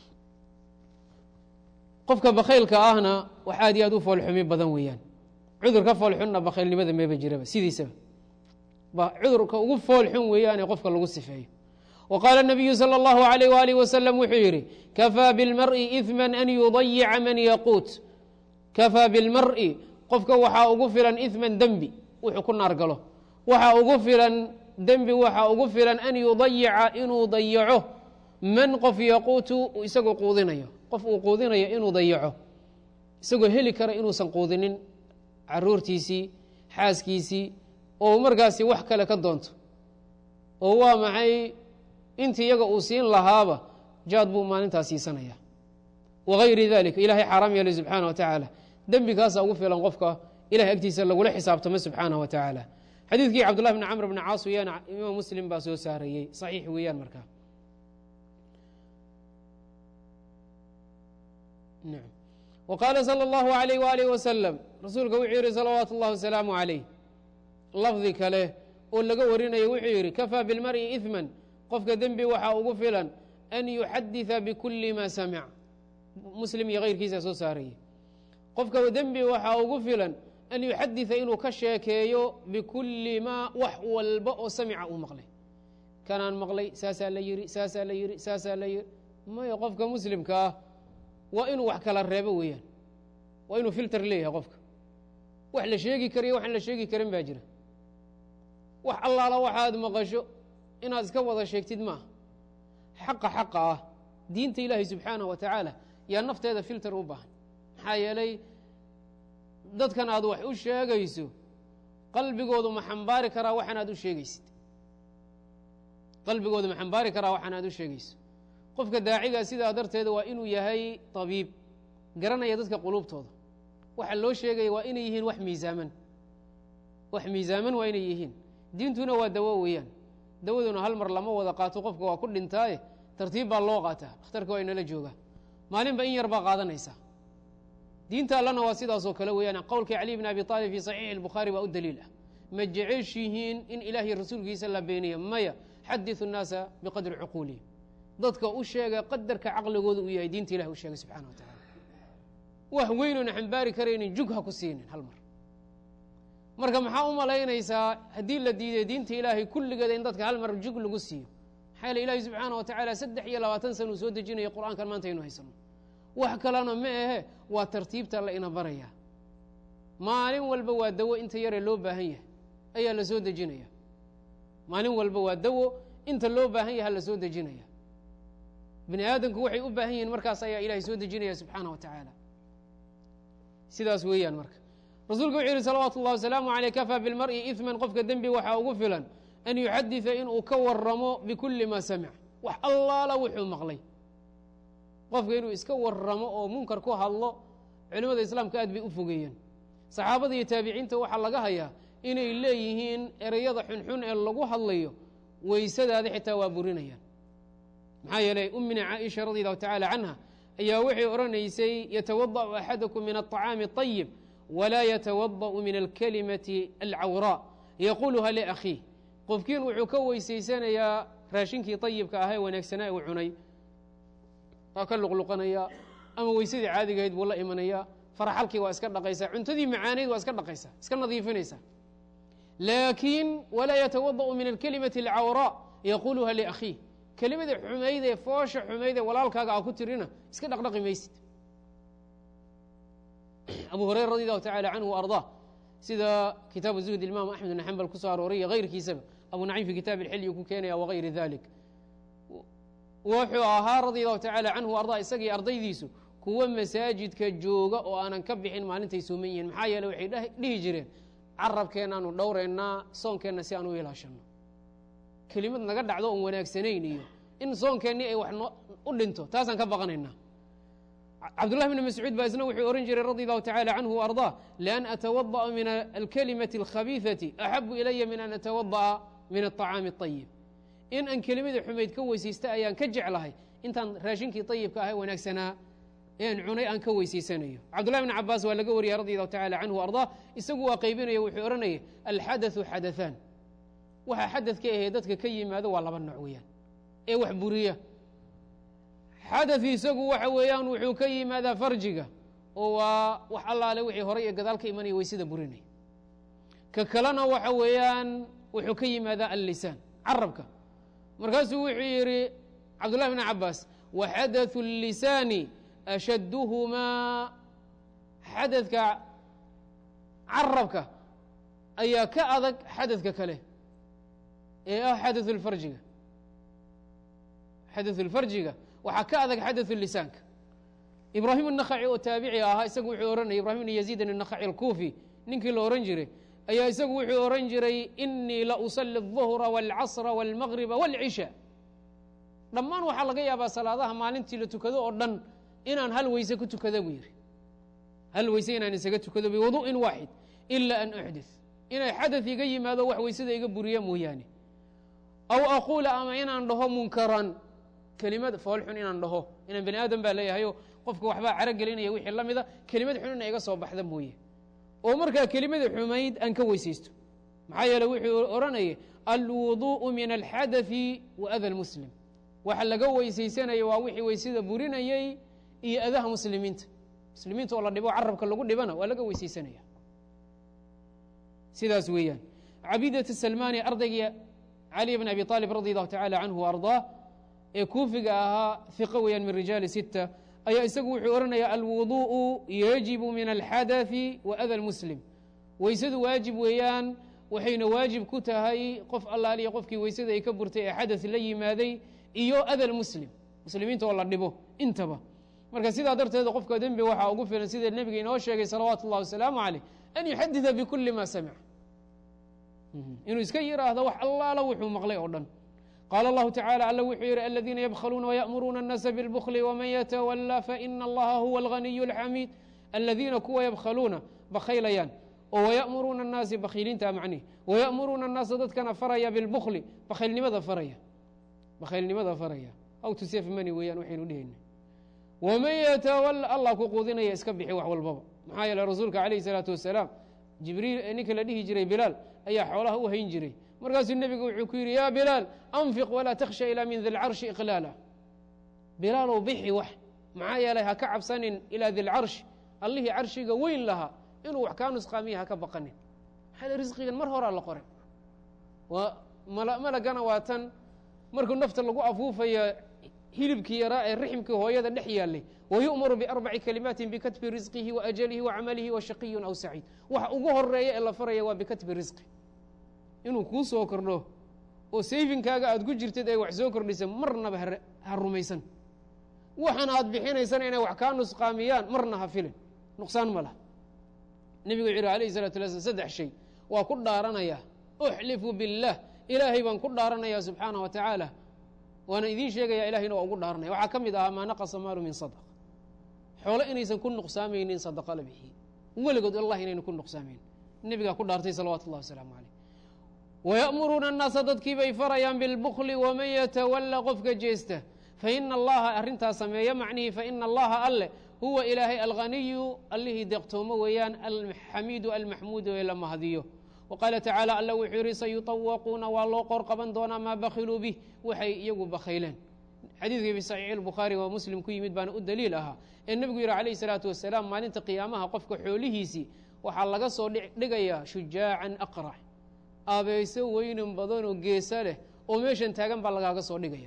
qofka bakhaylka ahna wax aad iyo aad u foolxumi badan weeyaan cudurka foolxunna bakhaylnimada meeba jiraba sidiisaba cudurka ugu foolxun weeyaan ee qofka lagu sifeeyo wa qaala الnabiyu salى اllahu عalيh waalih wasalam wuxuu yidhi kafaa biاlmar'i iثma an yudayica man yaquut kafaa biاlmar'i qofka waxaa ugu filan iثman dembi wuxuu ku naar galo waxaa ugu filan dembi waxaa ugu filan an yudayica inuu dayaco man qof yaquutu isagoo quudinayo qof uu quudinayo inuu dayaco isagoo heli kara inuusan quudinin caruurtiisii xaaskiisii oo markaasi wax kale ka doonto oo waa maxay intii iyaga uu siin lahaaba jaad buu maalintaas siisanaya wagayri dalika ilahay xaaraam yeelay subxaana wa tacaala dembikaasaa ugu filan qofka ilahay agtiisa lagula xisaabtamo subxaanah wa tacaala xadiidkii cabdullahi bni camr bni caas weeyaan imaam muslim baa soo saarayey saxiix weeyaan markaa wa qaala salى اllahu عalayh waalih wasalam rasuulka wuxuu yihi salawaatu اllahi wasalaamu عalayh lafdi kale oo laga warinayo wuxuu yidhi kafaa biاlmar'i iثman qofka dembi waxaa ugu filan an yuxadiثa bikuli ma samic muslim iyo kayrkiisa soo saarayey qofka dembi waxaa ugu filan an yuxadiثa inuu ka sheekeeyo bikuli ma wax walba oo samica uu maqlay kanaan maqlay saasaa la yiri saasaa la yiri saasaa la yiri maya qofka muslimka ah waa inuu wax kala reebo weeyaan waa inuu filter leeyahay qofka wax la sheegi kariyo waxaan la sheegi karin baa jira wax allaala waxaad maqasho inaad iska wada sheegtid maaha xaqa xaqa ah diinta ilaahay subxaanaه wa tacaala yaa nafteeda filter u baahan maxaa yeelay dadkan aad wax u sheegayso qalbigoodu ma xambaari karaa waxaan aad u sheegaysid qalbigoodu ma xambaari karaa waxaan aad u sheegayso qofka daaciga sidaa darteeda waa inuu yahay طabiib garanaya dadka quluubtooda waxa loo sheegaya waa inay yihiin wax miisaaman wax miisaaman waa inay yihiin diintuna waa dawo weeyaan dawaduna hal mar lama wada qaato qofka waa ku dhintaaye tartiib baa loo qaataa dhakhtarka waa inala joogaa maalinba in yar baa qaadanaysaa diinta allana waa sidaasoo kale weeyaan qowlkii cali bn abi طaalib fii صaxiixi الbukhaari baa u daliil ah ma jeceshihiin in ilaahiy rasuulkiisa la beeniya maya xadiثu الnaasa biqadri cuquulihim dadka u sheega qadarka caqligooda uu yahay diinta ilahi u sheegay subxana wa tacaala wax weynoona xambaari karaynin jug ha ku siinin hal mar marka maxaa u malaynaysaa haddii la diiday diinta ilaahay kulligeeda in dadka hal mar jug lagu siiyo maxaa yeele ilahi subxaana wa tacaala saddex iyo labaatan sana uu soo dejinaya qur'aankan maanta aynu haysano wax kalena ma ahe waa tartiibta la ina barayaa maalin walba waa dawo inta yaree loo baahan yahay ayaa la soo dejinaya maalin walba waa dawo inta loo baahan yaha la soo dejinaya bini aadamku waxay u baahan yihiin markaas ayaa ilahay soo dejinaya subxaana wa tacaala sidaas weeyaan marka rasuulku wuxuu yihi salawaatu اllahi wasalaamu aleyh kafaa biاlmar'i iثman qofka dembi waxaa ugu filan an yuxadiثa inuu ka waramo bikuli ma samic wax allaala wuxuu maqlay qofka inuu iska waramo oo munkar ku hadlo culimada islaamka aad bay u fogeeyeen saxaabada iyo taabiciinta waxaa laga hayaa inay leeyihiin ereyada xunxun ee lagu hadlayo weysadaada xitaa waa burinayaan maxaa yeelay ummina caaisha radi allahu tacala canha ayaa waxay odhanaysay yatawada'u axadakum min aلطacaami الطayib wlaa yatawada'u min alkalimati alcawraa yaquluha liakhiih qofkiin wuxuu ka weysaysanayaa raashinkii طayibka ahaa ee wanaagsanaa uu cunay waa ka luqluqanayaa ama weysadii caadigahayd buu la imanayaa faraxalkii waa iska dhaqaysaa cuntadii macaanayd waa iska dhaqaysaa iska nadiifinaysaa laakiin walaa yatawada'u min alkalimati اlcawraa yaquluha liakhiih kelimadii xumayd ee foosha xumayd ee walaalkaaga a ku tirina iska dhaqdhaqi maysid abu hurayra radi allahu tacala canhu wa ardaa sida kitaabu zuhd imaam axmed ibn xambal ku soo arooriya hayrkiisaba abu nacim fi kitaab ilxilyi ku keenaya wagayri dalik wuxuu ahaa radi allahu tacala canhu wa ardaa isagii ardaydiisu kuwa masaajidka jooga oo aanan ka bixin maalintay sooman yihiin maxaa yeele waxay dhihi jireen carabkeennaanu dhowraynaa soonkeenna si aan u ilaashanno kelimad naga dhacdo oon wanaagsanayn iyo in soonkeennii ay wax u dhinto taasaan ka baqanaynaa cabdullahi bn mascuud baa isna wuxuu ohan jiray radi allahu tacala canhu wa ardaa lian atawada'a min alkalimati alkhabiifati axabu ilaya min an atawada'a min aطacaami اطayib in aan kelimadii xumayd ka weysaysta ayaan ka jeclahay intaan raashinkii ayibka ahay wanaagsanaa ean cunay aan ka weysaysanayo cabdullahi bn cabaas waa laga wariyay radi allahu tacala canhu wa ardaa isagu waa qaybinaya wuxuu odhanaya alxadaثu xadaثaan waxa xadadka ahee dadka ka yimaado waa laba nooc weeyaan ee wax buriya xadaث isagu waxa weeyaan wuxuu ka yimaadaa farjiga oo waa wax allaale wixii horay iyo gadaal ka imanaya weysada burinay ka kalena waxa weeyaan wuxuu ka yimaadaa allisaan carabka markaasuu wuxuu yidhi cabdullahi bn cabaas waxadaثu الlisaani ashaduhumaa xadadka carabka ayaa ka adag xadadka kale ee ah xadaثu اlfarjiga xadaثu اlfarjiga waxaa ka adag xadaثu lisaanka ibraahim الnakhaci oo taabici ahaa isagu wuxuu ohanaya ibrahim bn yaziidin الnakhaci اlkuufi ninkii la ohan jiray ayaa isagu wuxuu ohan jiray inii la usali الظuhra wاlcasra wاlmagriba wاlcisha dhammaan waxaa laga yaabaa salaadaha maalintii la tukado oo dhan inaan hal weyse ku tukada buu yidhi hal weyse inaan isaga tukado biwaduءin waaxid ila an uxdث inay xadaث iga yimaado wax weysada iga buriya mooyaane aw aquula ama inaan dhaho munkaran kelimad foolxun inaan dhaho inaan bani aadam baa leeyahayo qofka waxbaa caro gelinaya wixii la mida kelimad xun ina iga soo baxda mooye oo markaa kelimada xumayd aan ka weysaysto maxaa yeele wuxuu odhanaya alwuduءu min alxadaثi wa ada lmuslim waxa laga weysaysanaya waa wixii weysada burinayey iyo adaha muslimiinta muslimiinta oo la dhibo carabka lagu dhibana waa laga weysaysanaya sidaas weeyaan cabiidat salmani ardaygii cali bn abi طaalib radi allahu tacala canhu wa ardaa ee kuufiga ahaa hiqo weeyaan min rijaali sita ayaa isagu wuxuu odhanaya alwuduءu yajibu min alxadaثi wa ada lmuslim weysadu waajib weeyaan waxayna waajib ku tahay qof allaaliya qofkii weysada ay ka burtay ee xadaث la yimaaday iyo ada lmuslim muslimiinta oo la dhibo intaba marka sidaa darteeda qofka dembi waxaa ugu filan sida nebiga inoo sheegay salawaatu اllahi wasalaamu عaleyh an yuxadida bikuli ma samic inuu iska yidhaahdo wax allaala wuxuu maqlay oo dhan qaala allahu tacala alla wuxuu yidhi aladiina yabkluuna waya'muruuna الnaasa biاlbkli wman yatawalى faina allaha huwa alganiy اlxamiid aladiina kuwa yabkluuna bakhaylayaan oo waya'muruuna الnaasi bakhiiliinta macnih waya'muruuna الnaasa dadkana faraya bilbkli bakhaylnimada faraya bakhaylnimada faraya aw tusef mani weeyaan waxaynu dhehayna waman yatawala allah ku quudinaya iska bixi wax walbaba maxaa yeele rasuulka calayh الsalaatu wasalaam jibriil ninka la dhihi jiray bilaal ayaa xoolaha u hayn jiray markaasuu nebigu wuxuu ku yidhi ya bilaal anfiq walaa takhsha ilaa min dilcarshi iqlaala bilaalow bixi wax maxaa yeelay ha ka cabsanin ilaa dilcarshi allihii carshiga weyn lahaa inuu wax kaa nusqaamiya ha ka baqanin maxaa risqigan mar horaa la qoray malagana waa tan markuu nafta lagu afuufaya hilibkii yaraa ee rixmkii hooyada dhex yaallay wayu'maru biarbaci kalimaatin bikatbi risqihi waajalihi wacamalihi washaqiyun aw saciid waxa ugu horeeya ee la faraya waa bikatbi risqi inuu kuu soo kordho oo sayfinkaaga aad ku jirtid ay wax soo kordhisa marnaba ha rumaysan waxan aad bixinaysana inay wax kaa nusqaamiyaan marna ha filin nuqsaan ma laha nebigu wuxuu yihi alayh الsalatu waslam saddex shay waa ku dhaaranaya uxlifu biاllah ilaahay baan ku dhaaranaya subxaanaه wa tacaala waana idiin sheegaya ilahayna waa ugu dhaaranaya waxaa ka mid ahaa maa naqasa maalu min sadq xoolo inaysan ku nuqsaamaynin sadaqa la bixiye weligood allah inayna ku nuqsaamayn nebigaa ku dhaartay salawaatu اllah wasalaamu عaleyh waya'muruuna الnaasa dadkii bay farayaan bilbukli waman yatawala qofka jeesta faina allaha arrintaas sameeya macnihii faina allaha alle huwa ilaahay alghaniyu allihii deeqtoomo weeyaan alxamiidu almaxmuudu ee la mahadiyo وqاaلa تaعaaلى alla wuxuu yihi sayuطawquuna waa loo qor qaban doonaa maa bakiluu bih waxay iyagu bakayleen. xadiidkii fi صaxiix الbukhaarي waa muslim ku yimid baana u daliil ahaa ee nebigu yihi عalaيه الsalaaةu wasalaam maalinta qiyaamaha qofka xoolihiisii waxaa laga soo dhigayaa shujaacan aqrac, aabeyso weynan badanoo geesa leh oo meeshan taagan baa lagaaga soo dhigaya,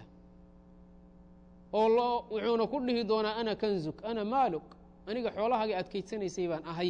oo wuxuuna ku dhihi doonaa ana kanzuk ana maaluk, aniga xoolahaaga adkaydsanaysay baan ahay.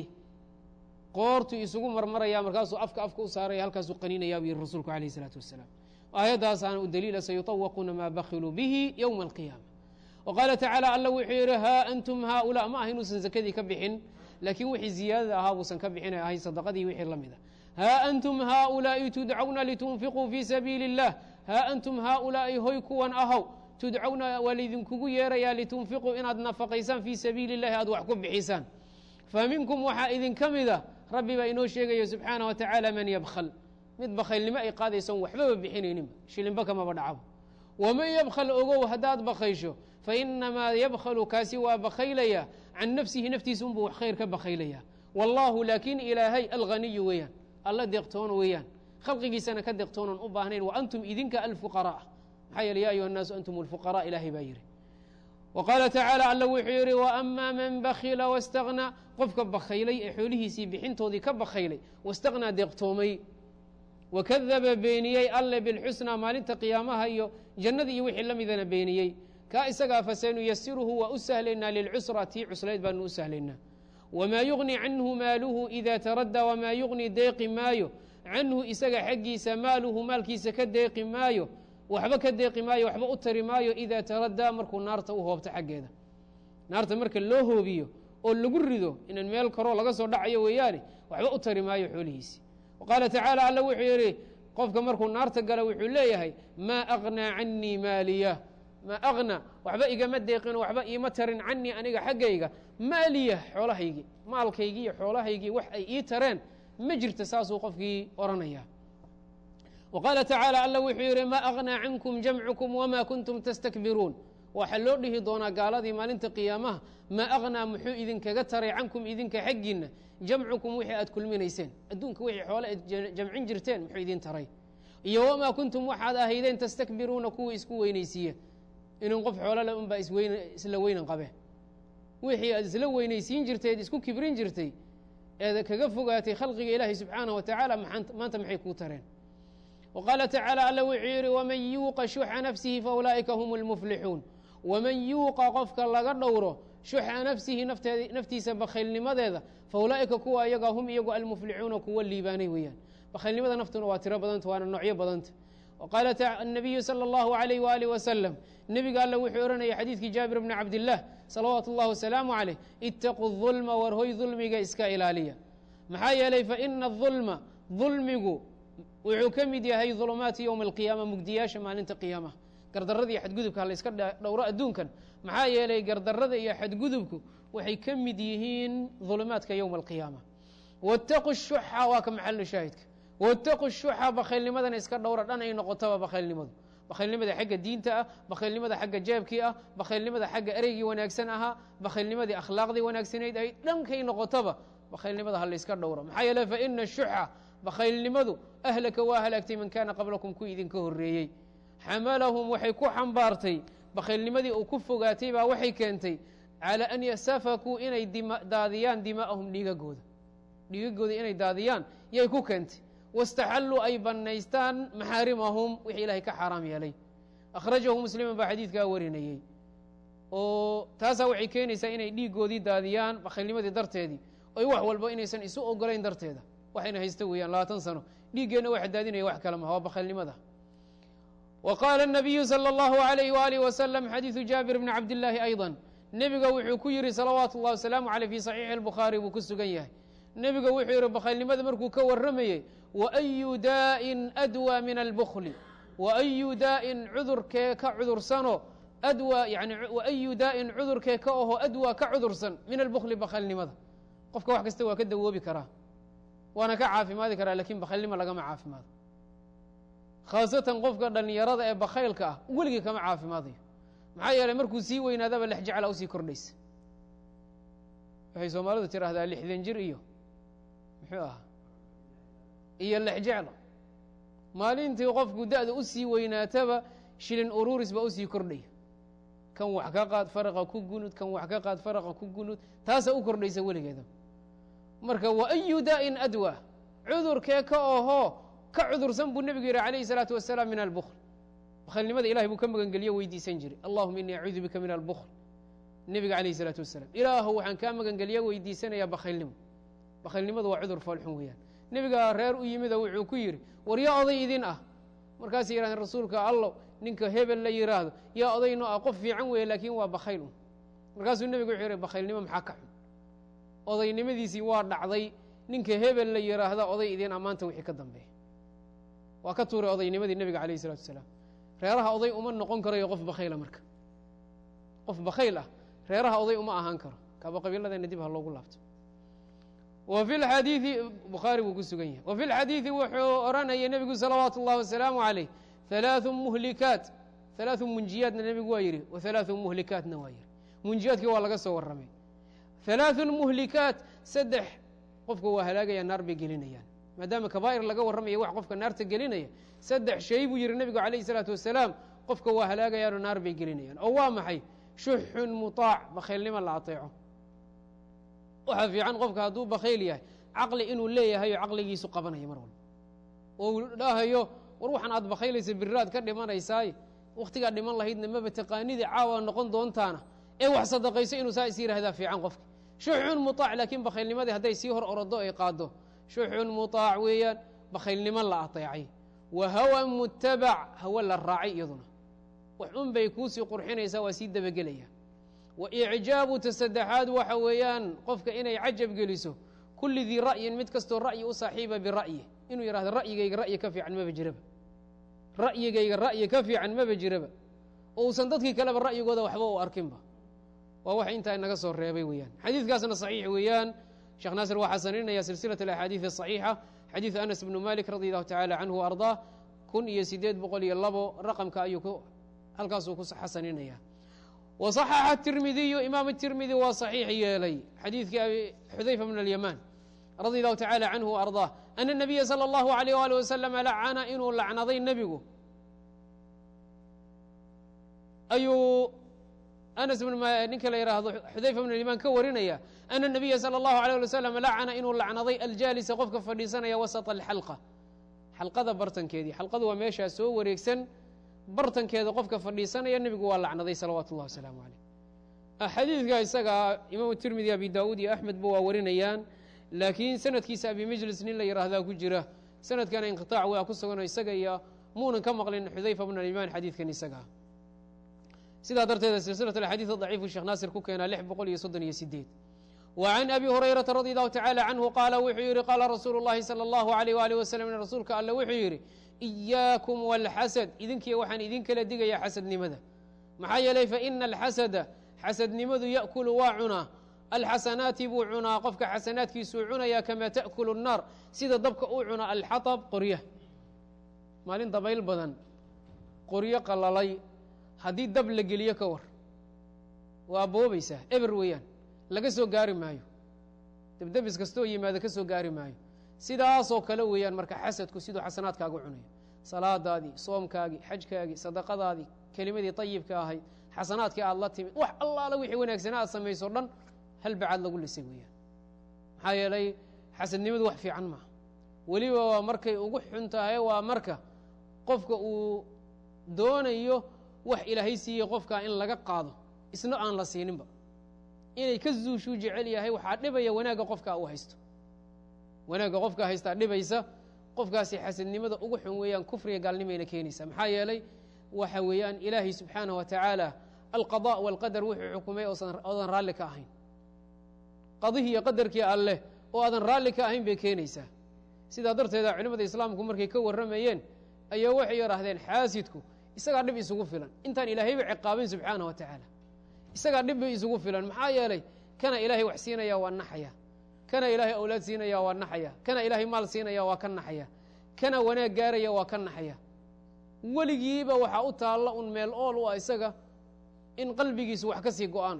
qoortuu isugu marmaraya markaasuu afka afka u saaraya halkaasuu qaninaya buu yihi rasuulku alayh الsalaatu wasalaam. aayadaasaana u daliila sayuطawaquuna maa bakiluu bihi ywma alqiyaama. waqaala tacaala alla wuxuu yihi haa antum haaulaa ma aha inuusan zakadii ka bixin, laakiin wixii ziyaadada ahaa buusan ka bixin ahay sadaqadii wixii la mida. haa antum haaulaa'i tudcawna litunfiquu fii sabiili الlah, haa antum haaulaa'i hoy kuwan ahow tudcawna waa laydinkugu yeerayaa litunfiquu inaad nafaqaysaan fii sabiili الlahi aad wax ku bixisaan. faminkum waxaa idinka mida rabbi baa inoo sheegaya subxaanaه wa tacaala man ybkl, mid bakaylnimo ay qaadayson waxbaba bixinayninba shilinba kamaba dhacabo. waman ybkl ogow haddaad bakaysho fainamaa ybklu kaasi waa bakaylaya can nafsihi naftiisa unbuu wax khayr ka bakaylaya. wallaahu laakin ilaahay alghaniyu weeyaan, alla deeqtoon weeyaan, khalqigiisana ka deeqtoonan u baahnayn. wa antum idinka alfuqaraء, maxaa yeele ya ayuha الnaasu antum اlfuqaraء ilaahay baa yihi. وqاaلa تaعaaلى alla wuxuu yihi وأma man bakila واstغnى, qofka bakaylay ee xoolihiisii bixintoodii ka bakaylay واstغnىa deeqtoomay, وkadaba beeniyey alle bاlxusnى maalinta qiyaamaha iyo jannada iyo wixii la midana beeniyey, kaa isagaa fasanuyasiruhu waa u sahlaynaa lilcusra tii cuslayd baanu u sahlaynaa. وmaa yuغني canhu maaluhu إida taradى, وmaa yuغني deeqi maayo canhu isaga xaggiisa maaluhu maalkiisa ka deeqi maayo, waxba ka deeqi maayo, waxba u tari maayo idaa taradaa markuu naarta u hoobto xaggeeda. naarta marka loo hoobiyo oo lagu rido inan meel karoo laga soo dhacayo weeyaane waxba u tari maayo xoolihiisii. waqaala tacaala alla wuxuu yihi qofka markuu naarta gala wuxuu leeyahay maa aغnىa canii maaliya, maa aغnىa waxba igama deeqino waxba iima tarin canii aniga xaggayga maaliya xoolahaygii, maalkaygii iyo xoolahaygii wax ay ii tareen ma jirta, saasuu qofkii oranaya. وqاaلa تaعaaلى alla wuxuu yihi ma أغنىa cankum jamcukum wma kuntum tastakbiruun, waxaa loo dhihi doonaa gaaladii maalinta qiyaamaha maa أغنىa muxuu idinkaga taray cankum idinka xaggiina jamcukum wixii aad kulminayseen, adduunka wixii xoole aad jamcin jirteen muxuu idin taray, iyo wmaa kuntum waxaad ahaydeen tastakbiruuna kuwa isku weynaysiiya. inan qof xoolole un baa isla weynan qabe, wixii aad isla weynaysiin jirtay ed isku kibrin jirtay eed kaga fogaatay khalqiga ilaahi subxaanaه wa taعaalى maanta maxay kuu tareen. وqاaلa تaعaaلى alla wuxuu yihi وman yuuqa shuxa nafsihi faulaa'ika hm اlmuflixuun, waman yuuqa qofka laga dhowro shuxa nafsihi naftiisa bakaylnimadeeda faulaa'ika kuwa iyaga hum iyagu almuflixuuna kuwa liibaanay weeyaan. bakaylnimada naftuna waa tiro badanta waana noocyo badanta. وqاaلa النabiyu slى الlahu عalيh وalih waslم, nebiga alla wuxuu ohanaya xadiidkii jaabir bni cabdiلlah salawaatu الlahi wasalaamu عaleyh itaquu الظulma war hoy dulmiga iska ilaaliya, maxaa yeelay faina الظulma dulmigu wuxuu ka mid yahay ظulumaati ywma اlqiyaama, mugdiyaasha maalinta qiyaamaha. gardarada iyo xadgudubka hala iska dhowro adduunkan, maxaa yeelay gardarada iyo xadgudubku waxay ka mid yihiin ظulumaadka ywma اlqiyaama. wاtaqu الshuxa waa ka maxalu shaahidka, wاtaqu الshuxa bakaylnimadana iska dhowra dhan ay noqotaba bakaylnimadu, bakaylnimada xagga diinta ah, bakaylnimada xagga jeebkii ah, bakaylnimada xagga ereygii wanaagsan ahaa, bakaylnimadii akhlaaqdii wanaagsanayd ay dhankay noqotaba bakaylnimada hala iska dhowro, maxaa yeeley faina الshuxa bakaylnimadu ahlaka waa halaagtay man kaana qablakum ku idinka horeeyey. xamalahum waxay ku xambaartay bakaylnimadii uu ku fogaatay baa waxay keentay calى an yasafakuu inay daadiyaan dima'ahum dhiigagooda, dhiigagooda inay daadiyaan yay ku keentay. waاstaxalluu ay banaystaan maxaarimahum wixii ilahay ka xaaraam yeelay. akhrajahu musliman baa xadiidkaa warinayey, oo taasaa waxay keenaysaa inay dhiigoodii daadiyaan bakaylnimadii darteedii, oy wax walba inaysan isu ogolayn darteeda. waxayna haysta weeyaan labaatan sano dhiiggeenna waxa daadinaya wax kale maha waa bakaylnimada. wa qaala الnabiyu salى اllahu عalayh walih waslm xadiidu jaabir bni cabdillaahi ayضا, nebiga wuxuu ku yihi salawaatu اllahi wasalaamu aleyh fi صaxiixi اlbukhaari buu ku sugan yahay. nebiga wuxuu yihi bakaylnimada markuu ka waramayey waayu daa'in adwى min albukli, waayu daa'in cudurkee ka cudursano adwى yani waayu daa'in cudurkee ka aho adwى ka cudursan min albukli bakaylnimada. qofka wax kasta waa ka dawoobi karaa waana ka caafimaadi karaa, lakin bakaylnimo lagama caafimaado. khaasatan qofka dhalinyarada ee bakaylka ah weligii kama caafimaadayo, maxaa yeeley markuu sii weynaadaba lex jecla usii kordhaysa. waxay soomaalidu tiraahdaa lixdan jir iyo muxuu ahaa iyo lexjecla maalintii qofku da'da u sii weynaataba shilin ururis baa usii kordhaya kan wax ka qaad faraqa ku gunud kan wax ka qaad faraqa ku gunud taasaa u kordhaysa weligeeda marka wa ayu daa'in adwa cudurkee ka ohoo ka cudursan buu nebigu yidhi calayhi salaatu wasalaam min albukl bakhaylnimada ilahay buu ka magangeliyo weydiisan jiray allahuma inii acuudu bika min albukl nebiga calayhi salaatu wasalaam ilaahu waxaan kaa magangeliyo weydiisanayaa bakhaylnimo bakhaylnimadu waa cudur foolxun weeyaan nebigaa reer u yimida wuxuu ku yidhi war yaa oday idin ah markaasay yidhahdeen rasuulka allow ninka hebel la yidhaahdo yaa odayno ah qof fiican weeye laakiin waa bakhayl un markaasuu nebigu wuxuu yidhi bakhaylnimo maxaa ka xun odaynimadiisii waa dhacday ninka hebel la yidhaahda oday idin ammaanta wixii ka dambeeya waa ka tuuray odaynimadii nebiga calayh isalatu wasalaam reeraha oday uma noqon karayo qof bakhayla marka qof bakhayl ah reeraha oday uma ahaan karo kaaba qabiiladeena dib ha loogu laabto wa fi lxadiidi bukhaari buu ku sugan yahay wa fi lxadiidi wuxuu odhanayay nebigu salawaatu اllahi wasalaamu calayh halaaثu muhlikaat halaaثu munjiyaadna nebigu waa yidhi wa halaaثu muhlikaatna waa yidhi munjiyaadkii waa laga soo warramay halaaثun muhlikaat saddex qofka waa halaagaya naar bay gelinayaan maadaama kabaa'ir laga warramaya wax qofka naarta gelinaya saddex shay buu yidhi nebigu calayh الsalaatu wasalaam qofka waa halaagayaanoo naar bay gelinayaan oo waa maxay shuxun muطaac bakhaylnimo la ateeco waxaa fiican qofka hadduu bakhayl yahay caqli inuu leeyahay oo caqligiisu qabanaya mar walba oo uu dhahayo war waxaan aad bakhaylaysa biraad ka dhimanaysaay wakhtigaa dhiman lahaydna maba taqaanidii caawa noqon doontaana ee wax sadaqayso inuu saa is yihahdaa fiican qofka shuxun muطaac laakiin bakhaylnimadii hadday sii hor orodo ay qaado shuxun muطaac weeyaan bakhaylnimo la ateecay wa hawan mutabac hawa la raacay iyaduna wax un bay kuusii qurxinaysaa waa sii dabagelaya wa icjaabu ta saddexaad waxa weeyaan qofka inay cajab geliso kulli dii ra'yin mid kastoo ra'yi u saaxiiba bira'yi inuu yidhahdo ra'yigayga ra'yi ka fiican maba jiraba ra'yigayga ra'yi ka fiican maba jiraba oo uusan dadkii kaleba ra'yigooda waxba u arkinba waa wax intaa inaga soo reebay weeyaan xadiidkaasna saxiix weeyaan sheekh naasir waa xasaninaya silsilaة اaxaadiiث الصaxiixa xadiiث anas bnu malik radi allahu tacala canhu ardaa kun iyo sideed boqol iyo labo raqamka ayuu halkaasuu ku xasaninaya وصxxa التirmidiyu imaam التirmidi waa صaxiix yeelay xadiidkii abi xudayfa bn اليman radi allahu tacala canhu arضاه ana الnabiya salى اllahu عalيh ali wasalam lacana inuu lacnaday nebigu ayuu anas ninka la yidhaahdo xudayfa bn اليman ka warinaya ana الnabiya salى اllahu عalيه ali wasalam lacana inuu lacnaday aljaalisa qofka fadhiisanaya wasaط اlxalqa xalqada bartankeedii xalqadu waa meeshaa soo wareegsan bartankeeda qofka fadhiisanaya nebigu waa lacnaday salawaatu اllahi wasalaamu calayh xadiidka isagaa imaamu tirmidi abi daawuud iyo axmedba waa warinayaan laakiin sanadkiisa abi majlis nin la yidhaahdaa ku jira sanadkana inqiطaac waa ku suganoo isaga iyo muunan ka maqlin xudayfa bn alimaan xadiidkan isagaa sidaa darteeda silsilaة axaadiiث daciifu sheekh naasir ku keenaa lix boqol iyo soddon iyo sideed wa can abi hurayrata radi allahu tacala canhu qaala wuxuu yidhi qaala rasuulu اllahi salى اllahu عalيh waalih wasalam rasuulka alle wuxuu yidhi إiyaakum wاlxasad idinkiiy waxaan idin kala digayaa xasadnimada maxaa yeelay faina alxasada xasadnimadu yaأkulu waa cunaa alxasanaati buu cunaa qofka xasanaadkiisuu cunayaa kamaa taأkulu الnaar sida dabka uu cunaa alxaطb qorya maalin dabayl badan qoryo qalalay haddii dab la geliyo ka war waa boobaysaa eber weeyaan laga soo gaari maayo debdebis kastoo yimaado ka soo gaari maayo sidaasoo kale weeyaan marka xasadku siduu xasanaadkaagu cunayo salaadaadii soomkaagii xajkaagii sadaqadaadii kelimadii ayibka ahayd xasanaadkii aad la timid wax allaala wixii wanaagsana aad samayso dhan hal bacaad lagu lisay weeyaan maxaa yeelay xasadnimadu wax fiican maaha weliba waa markay ugu xun tahay waa marka qofka uu doonayo wax ilaahay siiyey qofkaa in laga qaado isna aan la siininba inay ka zuushuu jecel yahay waxaa dhibaya wanaagga qofkaa uu haysto wanaagga qofka haystaa dhibaysa qofkaasi xasadnimada ugu xun weeyaan kufriga gaalnimayna keenaysa maxaa yeelay waxa weeyaan ilaahay subxaanaه wa tacaala alqaضاء wاlqadar wuxuu xukumay oodan raalli ka ahayn qadihii iyo qadarkii alleh oo aadan raalli ka ahayn bay keenaysaa sidaa darteeda culimada islaamku markay ka warramayeen ayaa waxay yidhaahdeen xaasidku isagaa dhib isugu filan intaan ilaahayba ciqaabin subxaanaه wa tacaala isagaa dhib bay isugu filan maxaa yeelay kana ilaahay wax siinaya waa naxaya kana ilaahay awlaad siinaya waa naxaya kana ilaahay maal siinaya waa ka naxaya kana wanaag gaaraya waa ka naxaya weligiiba waxaa u taalla un meel ool u ah isaga in qalbigiisu wax ka sii go-aan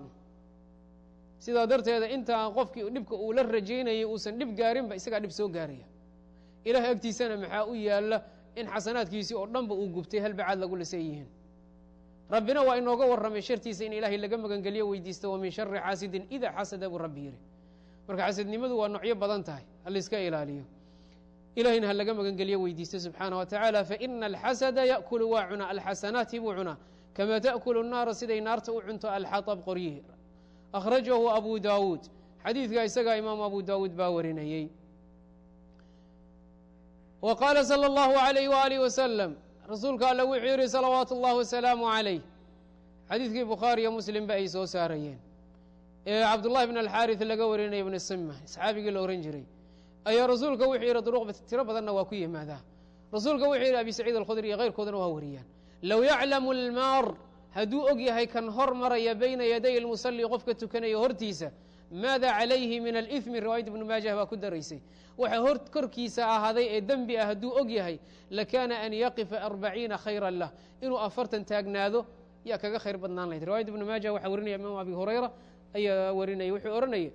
sidaa darteeda intaan qofkii dhibka uu la rajaynayay uusan dhib gaarinba isagaa dhib soo gaaraya ilahay agtiisana maxaa u yaalla in xasanaadkiisii oo dhanba uu gubtay hal bacaad lagu lisan yihiin rabbina waa inooga warramay shartiisa in ilaahay laga magangeliyo weydiista wa min shari xaasidin idaa xasada buu rabbi yidhi marka xasadnimadu waa noocyo badan tahay halaiska ilaaliyo ilahayna ha laga magangeliyo weydiista subxaanah wa tacaala faina alxasada ya'kulu waa cunaa alxasanaati buu cunaa kama ta'kulu الnaara siday naarta u cunto alxaطb qoryihi akhrajahu abu daawuud xadiidka isagaa imaamu abu daawuud baa warinayey wa qaala salى اllahu عalayh waalih wasalam rasuulka alle wuxuu yidhi salawaatu اllahi wasalaamu عalayh xadiidkii bukhaari iyo muslimba ay soo saarayeen ee cabdullahi bn alxaariث laga warinaya ibn sima asxaabigii la ohan jiray ayaa rasuulka wuxuu yidhi duruq tiro badanna waa ku yimaadaa rasuulka wuxuu yidhi abi saciid alkhudri iyo keyrkoodana waa wariyaan low yaclamu اlmaar hadduu og yahay kan hor maraya bayna yaday اlmusalli qofka tukanaya hortiisa maada calayhi min alإثmi riwaayat ibnu maajah baa ku daraysay waxa hor korkiisa ahaaday ee dembi ah hadduu og yahay lakaana an yaqifa arbaciina khayra lah inuu afartan taagnaado yaa kaga khayr badnaan lahayd riwayat ibnu maajah waxaa warinaya imaam abi hurayra ayaa warinaya wuxuu odhanaya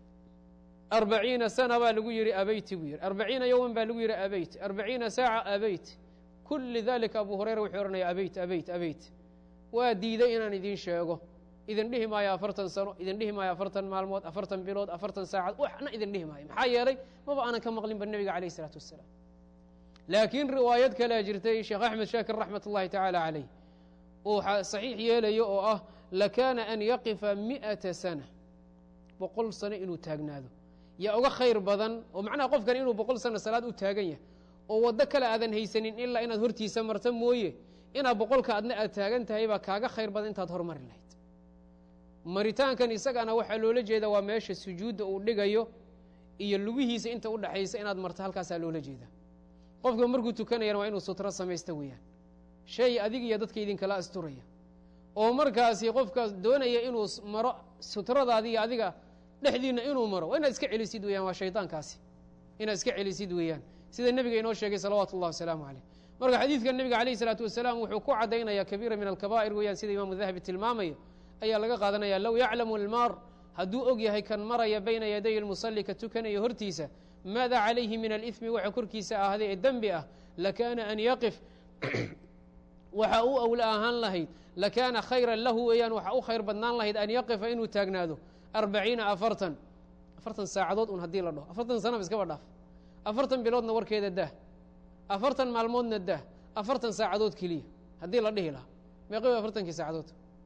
arbaciina sana baa lagu yihi abeyti buu yihi arbaciina yowman baa lagu yihi abeyt arbaciina saaca abeyt kuli dalika abu hurayra wuxuu ohanaya abeyt abeyt abeyt waa diiday inaan idin sheego idin dhihi maayo afartan sano idin dhihi maayo afartan maalmood afartan bilood afartan saacad waxna idin dhihi maayo maxaa yeelay maba aanan ka maqlinba nebiga calayh isalaatu wassalaam laakiin riwaayad kalea jirtay sheekh axmed shaakir raxmat ullahi tacaala calayh uu saxiix yeelayo oo ah lakaana an yaqifa mi'ata sana boqol sano inuu taagnaado yaa uga khayr badan oo macnaha qofkan inuu boqol sano salaad u taagan yahay oo waddo kale aadan haysanin ilaa inaad hortiisa marta mooye inaad boqolka adna aad taagan tahay baa kaaga khayr badan intaad hormari lahayd maritaankan isagana waxaa loola jeeda waa meesha sujuudda uu dhigayo iyo lugihiisa inta u dhaxaysa inaad marto halkaasaa loola jeeda qofka markuu tukanayana waa inuu sutro samaysta weeyaan shay adig iyo dadka idinkala asturaya oo markaasi qofka doonaya inuu maro sutradaadi iyo adiga dhexdiina inuu maro waa inaad iska celisid weyaan waa shaydaankaasi inaad iska celisid weeyaan sida nebiga inoo sheegay salawaatu اllahi wasalaamu calayh marka xadiidka nebiga calayh isalaatu wasalaam wuxuu ku caddaynaya kabiira min alkabaa'ir weeyaan sida imaamu dahabi tilmaamayo ayaa laga qaadanaya low yaclamu اlmaar hadduu og yahay kan maraya bayna yaday اlmusalli ka tukanaya hortiisa maada calayhi min alإثmi waxa korkiisa ahday ee dembi ah lakaana an yaqif waxa u awla ahaan lahayd lakaana khayra lahu weeyaan waxa u khayr badnaan lahayd an yaqifa inuu taagnaado arbaciina afartan afartan saacadood un haddii la dhaho afartan sanaba iskaba dhaaf afartan biloodna warkeeda dah afartan maalmoodna dah afartan saacadood keliya haddii la dhihi lahaa meeqi way afartankii saacadood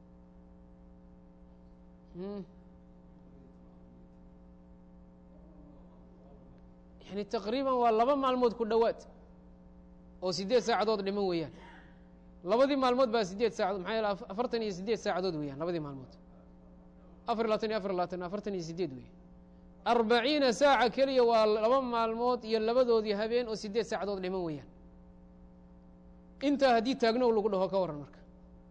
yani taqriiban waa laba maalmood ku dhowaad oo sideed saacadood dhiman weeyaan labadii maalmood baa sideed saacadood maxaa yeele afartan iyo sideed saacadood weeyaan labadii maalmood afar labaatan iyo afar labaatan afartan iyo sideed weeye arbaciina saaca keliya waa laba maalmood iyo labadoodii habeen oo sideed saacadood dhiman weeyaan intaa haddii taagnow lagu dhaho ka waran marka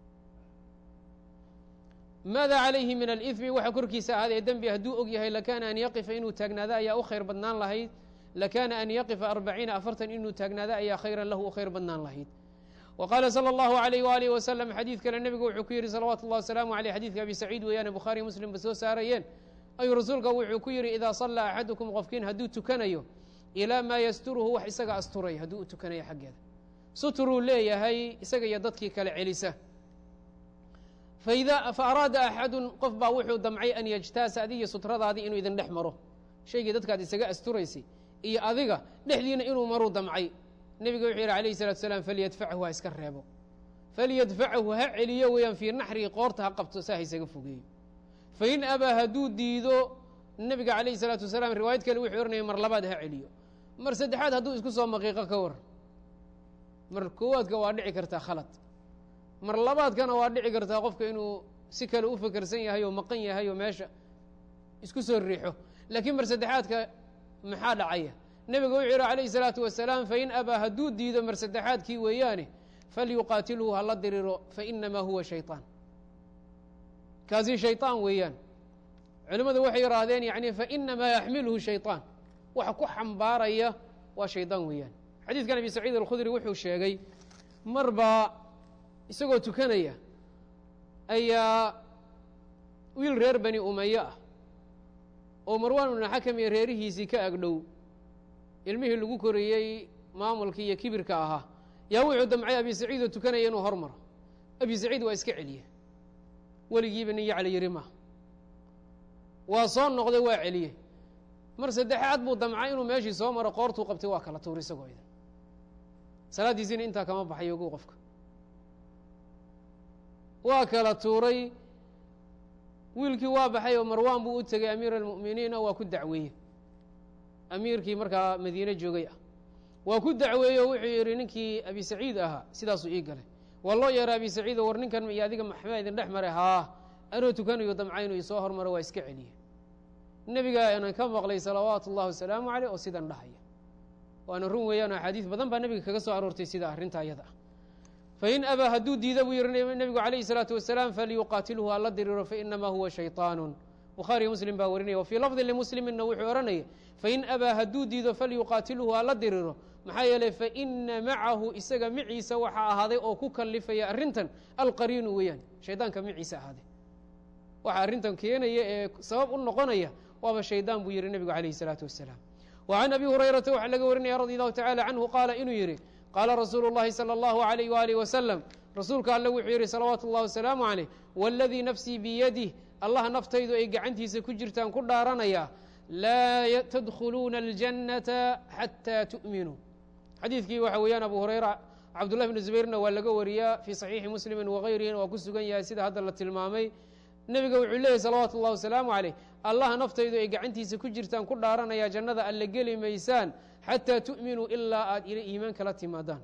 maada calayhi min alإثmi waxa korkiisa ahaaday ee dembi hadduu og yahay lakaana an yaqifa inuu taagnaado ayaa u khayr badnaan lahayd lakaana an yaqifa arbaciina afartan inuu taagnaado ayaa khayran lahu u khayr badnaan lahayd wa qaala salى اllahu عalayh waalih wasalam xadiid kale nebigu wuxuu ku yidhi salawaatu اllah wasalaamu aleyh xadidka abi saciid weeyaane bukhaari muslim ba soo saarayeen ayuu rasuulka wuxuu ku yidhi idaa sallaa axadukum qofkiin hadduu tukanayo ilaa maa yasturuhu wax isaga asturay hadduu u tukanayo xaggeeda suturuu leeyahay isaga iyo dadkii kale celisa faida faaraada axadun qof baa wuxuu damcay an yajtaasa adigiyo sutradaadii inuu idin dhex maro shaygii dadkaad isaga asturaysay iyo adiga dhexdiina inuu maruu damcay nebiga wuxuu yidhi alayh salatu salaam falyadfachu ha iska reebo falyadfachu ha celiyo weeyaan fii naxrihi qoorta ha qabto saa ha isaga fogeeyo fain abaa hadduu diido nebiga calayh salaatu wasalaam riwaayad kale wuxuu ohanaya mar labaad ha celiyo mar saddexaad hadduu isku soo maqiiqo ka waran mar koowaadka waa dhici kartaa khalad mar labaadkana waa dhici kartaa qofka inuu si kale u fekersan yahay oo maqan yahay oo meesha isku soo riixo laakiin mar saddexaadka maxaa dhacaya nebiga wuxuu yihi calayhi salaatu wasalaam fain abaa hadduu diido mar saddexaadkii weeyaane falyuqaatilhu hala diriro fainamaa huwa shayطaan kaasi shayطaan weeyaan culimmadu waxay yihaahdeen yani fainamaa yaxmilhu shayطaan waxa ku xambaaraya waa shaydaan weeyaan xadiidkan abi saciid alkhudri wuxuu sheegay mar baa isagoo tukanaya ayaa wiil reer bani umaye ah oo marwaan ibnu xakam iyo reerihiisii ka agdhow ilmihii lagu koriyey maamulkii iyo kibirka ahaa yaa wuxuu damcay abi saciid oo tukanaya inuu hormaro abi saciid waa iska celiye weligiiba nin yacli yiri ma waa soo noqday waa celiye mar saddexaad buu damcay inuu meeshii soo maro qoortuu qabtay waa kala tuuray isagoo idan salaaddiisiina intaa kama baxayo ogow qofka waa kala tuuray wiilkii waa baxay oo marwaan buu u tegey amiir almu'miniina waa ku dacweeye amiirkii markaa madiine joogay ah waa ku dacweeye o wuxuu yidhi ninkii abi saciid ahaa sidaasuu ii galay waa loo yeeray abi saciid oo war ninkan iyo adiga maxmaa idin dhex maray haa anoo tukanayo damca inuu isoo hormaro waa iska celiye nebigaa aanan ka maqlay salawaatu ullahi wasalaamu caleyh oo sidan dhahaya waana run weeyaan axaadiis badan baa nebiga kaga soo aroortay sida arrinta ayada ah fain abaa hadduu diida buu yihi nebigu calayhi salaatu wasalaam falyuqaatilhu hala diriro fainamaa huwa shayطaanu bukhaariyo muslim baa warinaya wafii lafdi limuslimina wuxuu odhanaya fain abaa hadduu diido falyuqaatilhu hala diriro maxaa yeeley faina macahu isaga maciisa waxaa ahaaday oo ku kalifaya arrintan alqariinu weeyaan shaydaanka maciisa ahaaday waxa arrintan keenaya ee sabab u noqonaya waaba shaydaan buu yihi nebigu calayhi salaatu wasalaam wa can abi hurayrata waxaa laga warinaya radi allahu tacala canhu qaala inuu yihi qaala rasuulu اllahi salى اllahu عalayh waalih wasalam rasuulka alle wuxuu yihi salawaatu اllahi wasalaamu calayh waladii nafsii biyadih allah naftaydu ay gacantiisa ku jirtaan ku dhaaranaya laa tadkhuluuna اljannata xataa tu'minuu xadiidkii waxa weeyaan abu hurayra cabdullahi bni zubayrna waa laga wariyaa fii saxiixi muslimi wagayrihina waa ku sugan yahay sida hadda la tilmaamay nebiga wuxuu leeyahy salawaatu اllahi wasalaamu calayh allah naftaydu ay gacantiisa ku jirtaan ku dhaaranaya jannada alle geli maysaan xataa tu'minuu ilaa aad ila iimaan kala timaadaan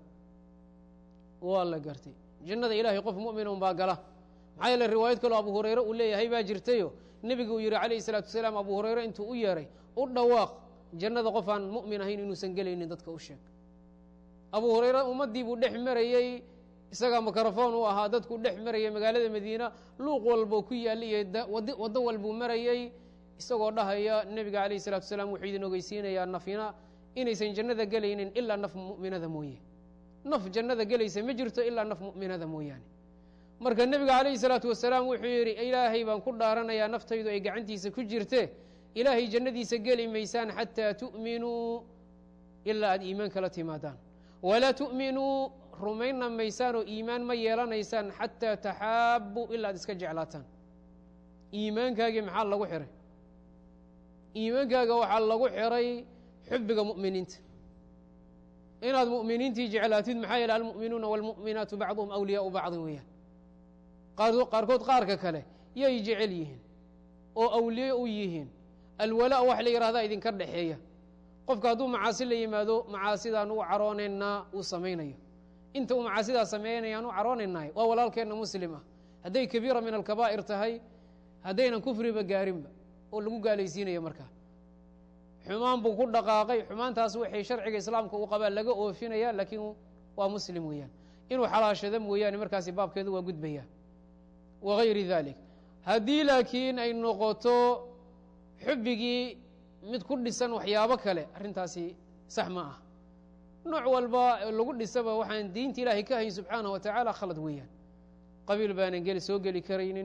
waa la gartay jannada ilahay qof mu'mina un baa gala maxaa yeele riwaayad kaloo abu hurayre uu leeyahay baa jirtayo nebigu uu yihi calayhi salaatu wasalaam abu hurayre intuu u yeeray u dhawaaq jannada qof aan mu'min ahayn inuusan gelaynin dadka u sheeg abu hurayre ummaddii buu dhex marayey isagaa mikrofon u ahaa dadkuu dhex marayay magaalada madiina luuq walboo ku yaalla iyo waddo walbuu marayey isagoo dhahaya nebiga calayhi salatu wasalaam wuxuu idin ogeysiinayaa nafina inaysan jannada gelaynin ilaa naf mu'minada mooye naf jannada gelaysa ma jirto ilaa naf mu'minada mooyaane marka nebiga calayhi salaatu wasalaam wuxuu yidhi ilaahay baan ku dhaaranayaa naftaydu ay gacantiisa ku jirte ilaahay jannadiisa geli maysaan xataa tu'minuu ilaa aad iimaan kala timaadaan walaa tu'minuu rumayna maysaan oo iimaan ma yeelanaysaan xataa taxaabbuu ilaa ad iska jeclaataan iimaankaagii maxaa lagu xiray iimaankaaga waxaa lagu xiray xubiga mu'miniinta inaad mu'miniintii jeclaatid maxaa yeele almu'minuuna wاlmu'minaatu bacduhum awliyaau bacdin weeyaan qaarkood qaarka kale yay jecel yihiin oo awliye u yihiin alwalaa wax la yihahdaa idinka dhexeeya qofka hadduu macaasi la yimaado macaasidaan u caroonaynaa uu samaynayo inta uu macaasidaa sameynayaan u caroonaynaayo waa walaalkeenna muslim ah hadday kabiira min alkabaa'ir tahay haddaynan kufriba gaarinba oo lagu gaalaysiinayo markaa xumaan buu ku dhaqaaqay xumaantaas waxay sharciga islaamka uu qabaa laga oofinaya laakiin waa muslim weeyaan inuu xalaashado mooyaane markaasi baabkeedu waa gudbaya wagayri dalik haddii laakiin ay noqoto xubbigii mid ku dhisan waxyaabo kale arrintaasi sax ma ah nooc walba lagu dhisaba waxaan diinta ilaahay ka hayn subxaanaه wa tacaala khalad weeyaan qabiil baanan geli soo geli karaynin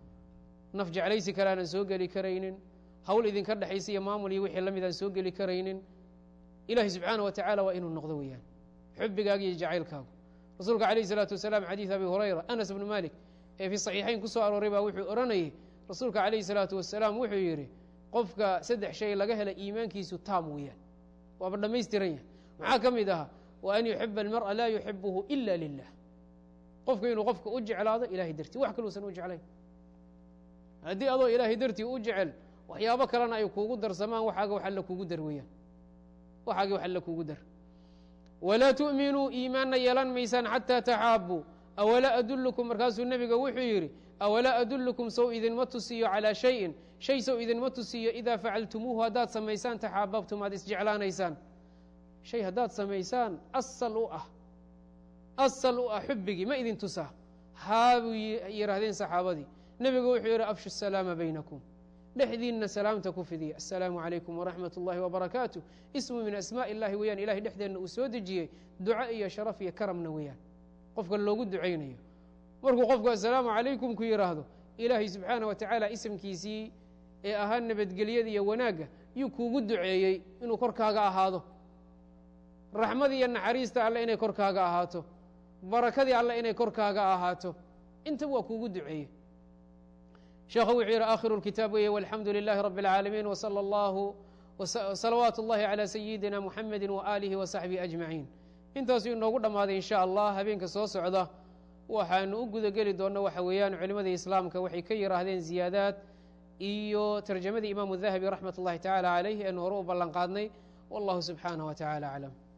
naf jeclaysi kale aanan soo geli karaynin hawl idinka dhexaysa iyo maamul iyo wixii la mid aan soo geli karaynin ilahi subxaanaه wa tacaala waa inuu noqdo weeyaan xubigaaga iyo jacaylkaagu rasuulka calayh الsalaatu wasalaam xadiid abi hurayra anas bnu malik ee fii صaxiixayn ku soo arooray baa wuxuu odhanayay rasuulka calayh الsalaatu wasalaam wuxuu yidhi qofka saddex shay laga hela iimaankiisu taam weeyaan waaba dhammaystiran yahay maxaa ka mid aha wa an yuxiba almar'a laa yuxibuhu ila lilah qofku inuu qofka u jeclaado ilahay dartii wax kaluusan u jeclayn haddii adoo ilaahay dartii u jecel waxyaabo kalena ay kuugu darsamaan waxaaga wax alla kuugu dar weeyaan waxaagi wax alla kuugu dar walaa tu'minuu iimaanna yeelan maysaan xataa taxaabuu awalaa adullukum markaasuu nebiga wuxuu yidhi awalaa adullukum sow idinma tusiyo calaa shayin shay sow idinma tusiyo idaa facaltumuuhu haddaad samaysaan taxaababtum aad isjeclaanaysaan shay haddaad samaysaan asal u ah asal u ah xubbigii ma idin tusaa haa buu yidhaahdeen saxaabadii nebigu wuxuu yidhi afshu salaama baynakum dhexdiinna salaamta ku fidiya assalaamu calaykum waraxmat ullahi wabarakaatu ismu min asmaaءi illahi weeyaan ilahay dhexdeenna uu soo dejiyey duco iyo sharaf iyo karamna weeyaan qofka loogu ducaynayo markuu qofku assalaamu calaykum ku yidhaahdo ilaahay subxaanah wa tacaala isamkiisii ee ahaa nabadgelyada iyo wanaagga yuu kuugu duceeyey inuu korkaaga ahaado raxmadii iyo naxariista alle inay korkaaga ahaato barakadii alle inay korkaaga ahaato intaba waa kuugu duceeye sheekhu wuxuu yidhi aakhiru lkitaab weeye walxamdu lilaahi rabi اlcaalamiin wsala allahu salawaatu اllahi calى sayidina muxamedi waaalihi wasaxbihi ajmaciin intaasuu inoogu dhammaaday in sha allah habeenka soo socda waxaanu u guda geli doonno waxa weeyaan culimadii islaamka waxay ka yihaahdeen ziyaadaad iyo tarjamadii imaamu dahabi raxmat اllahi tacala calayh eenu hore u ballan qaadnay wallahu subxaanaه wa tacala aclam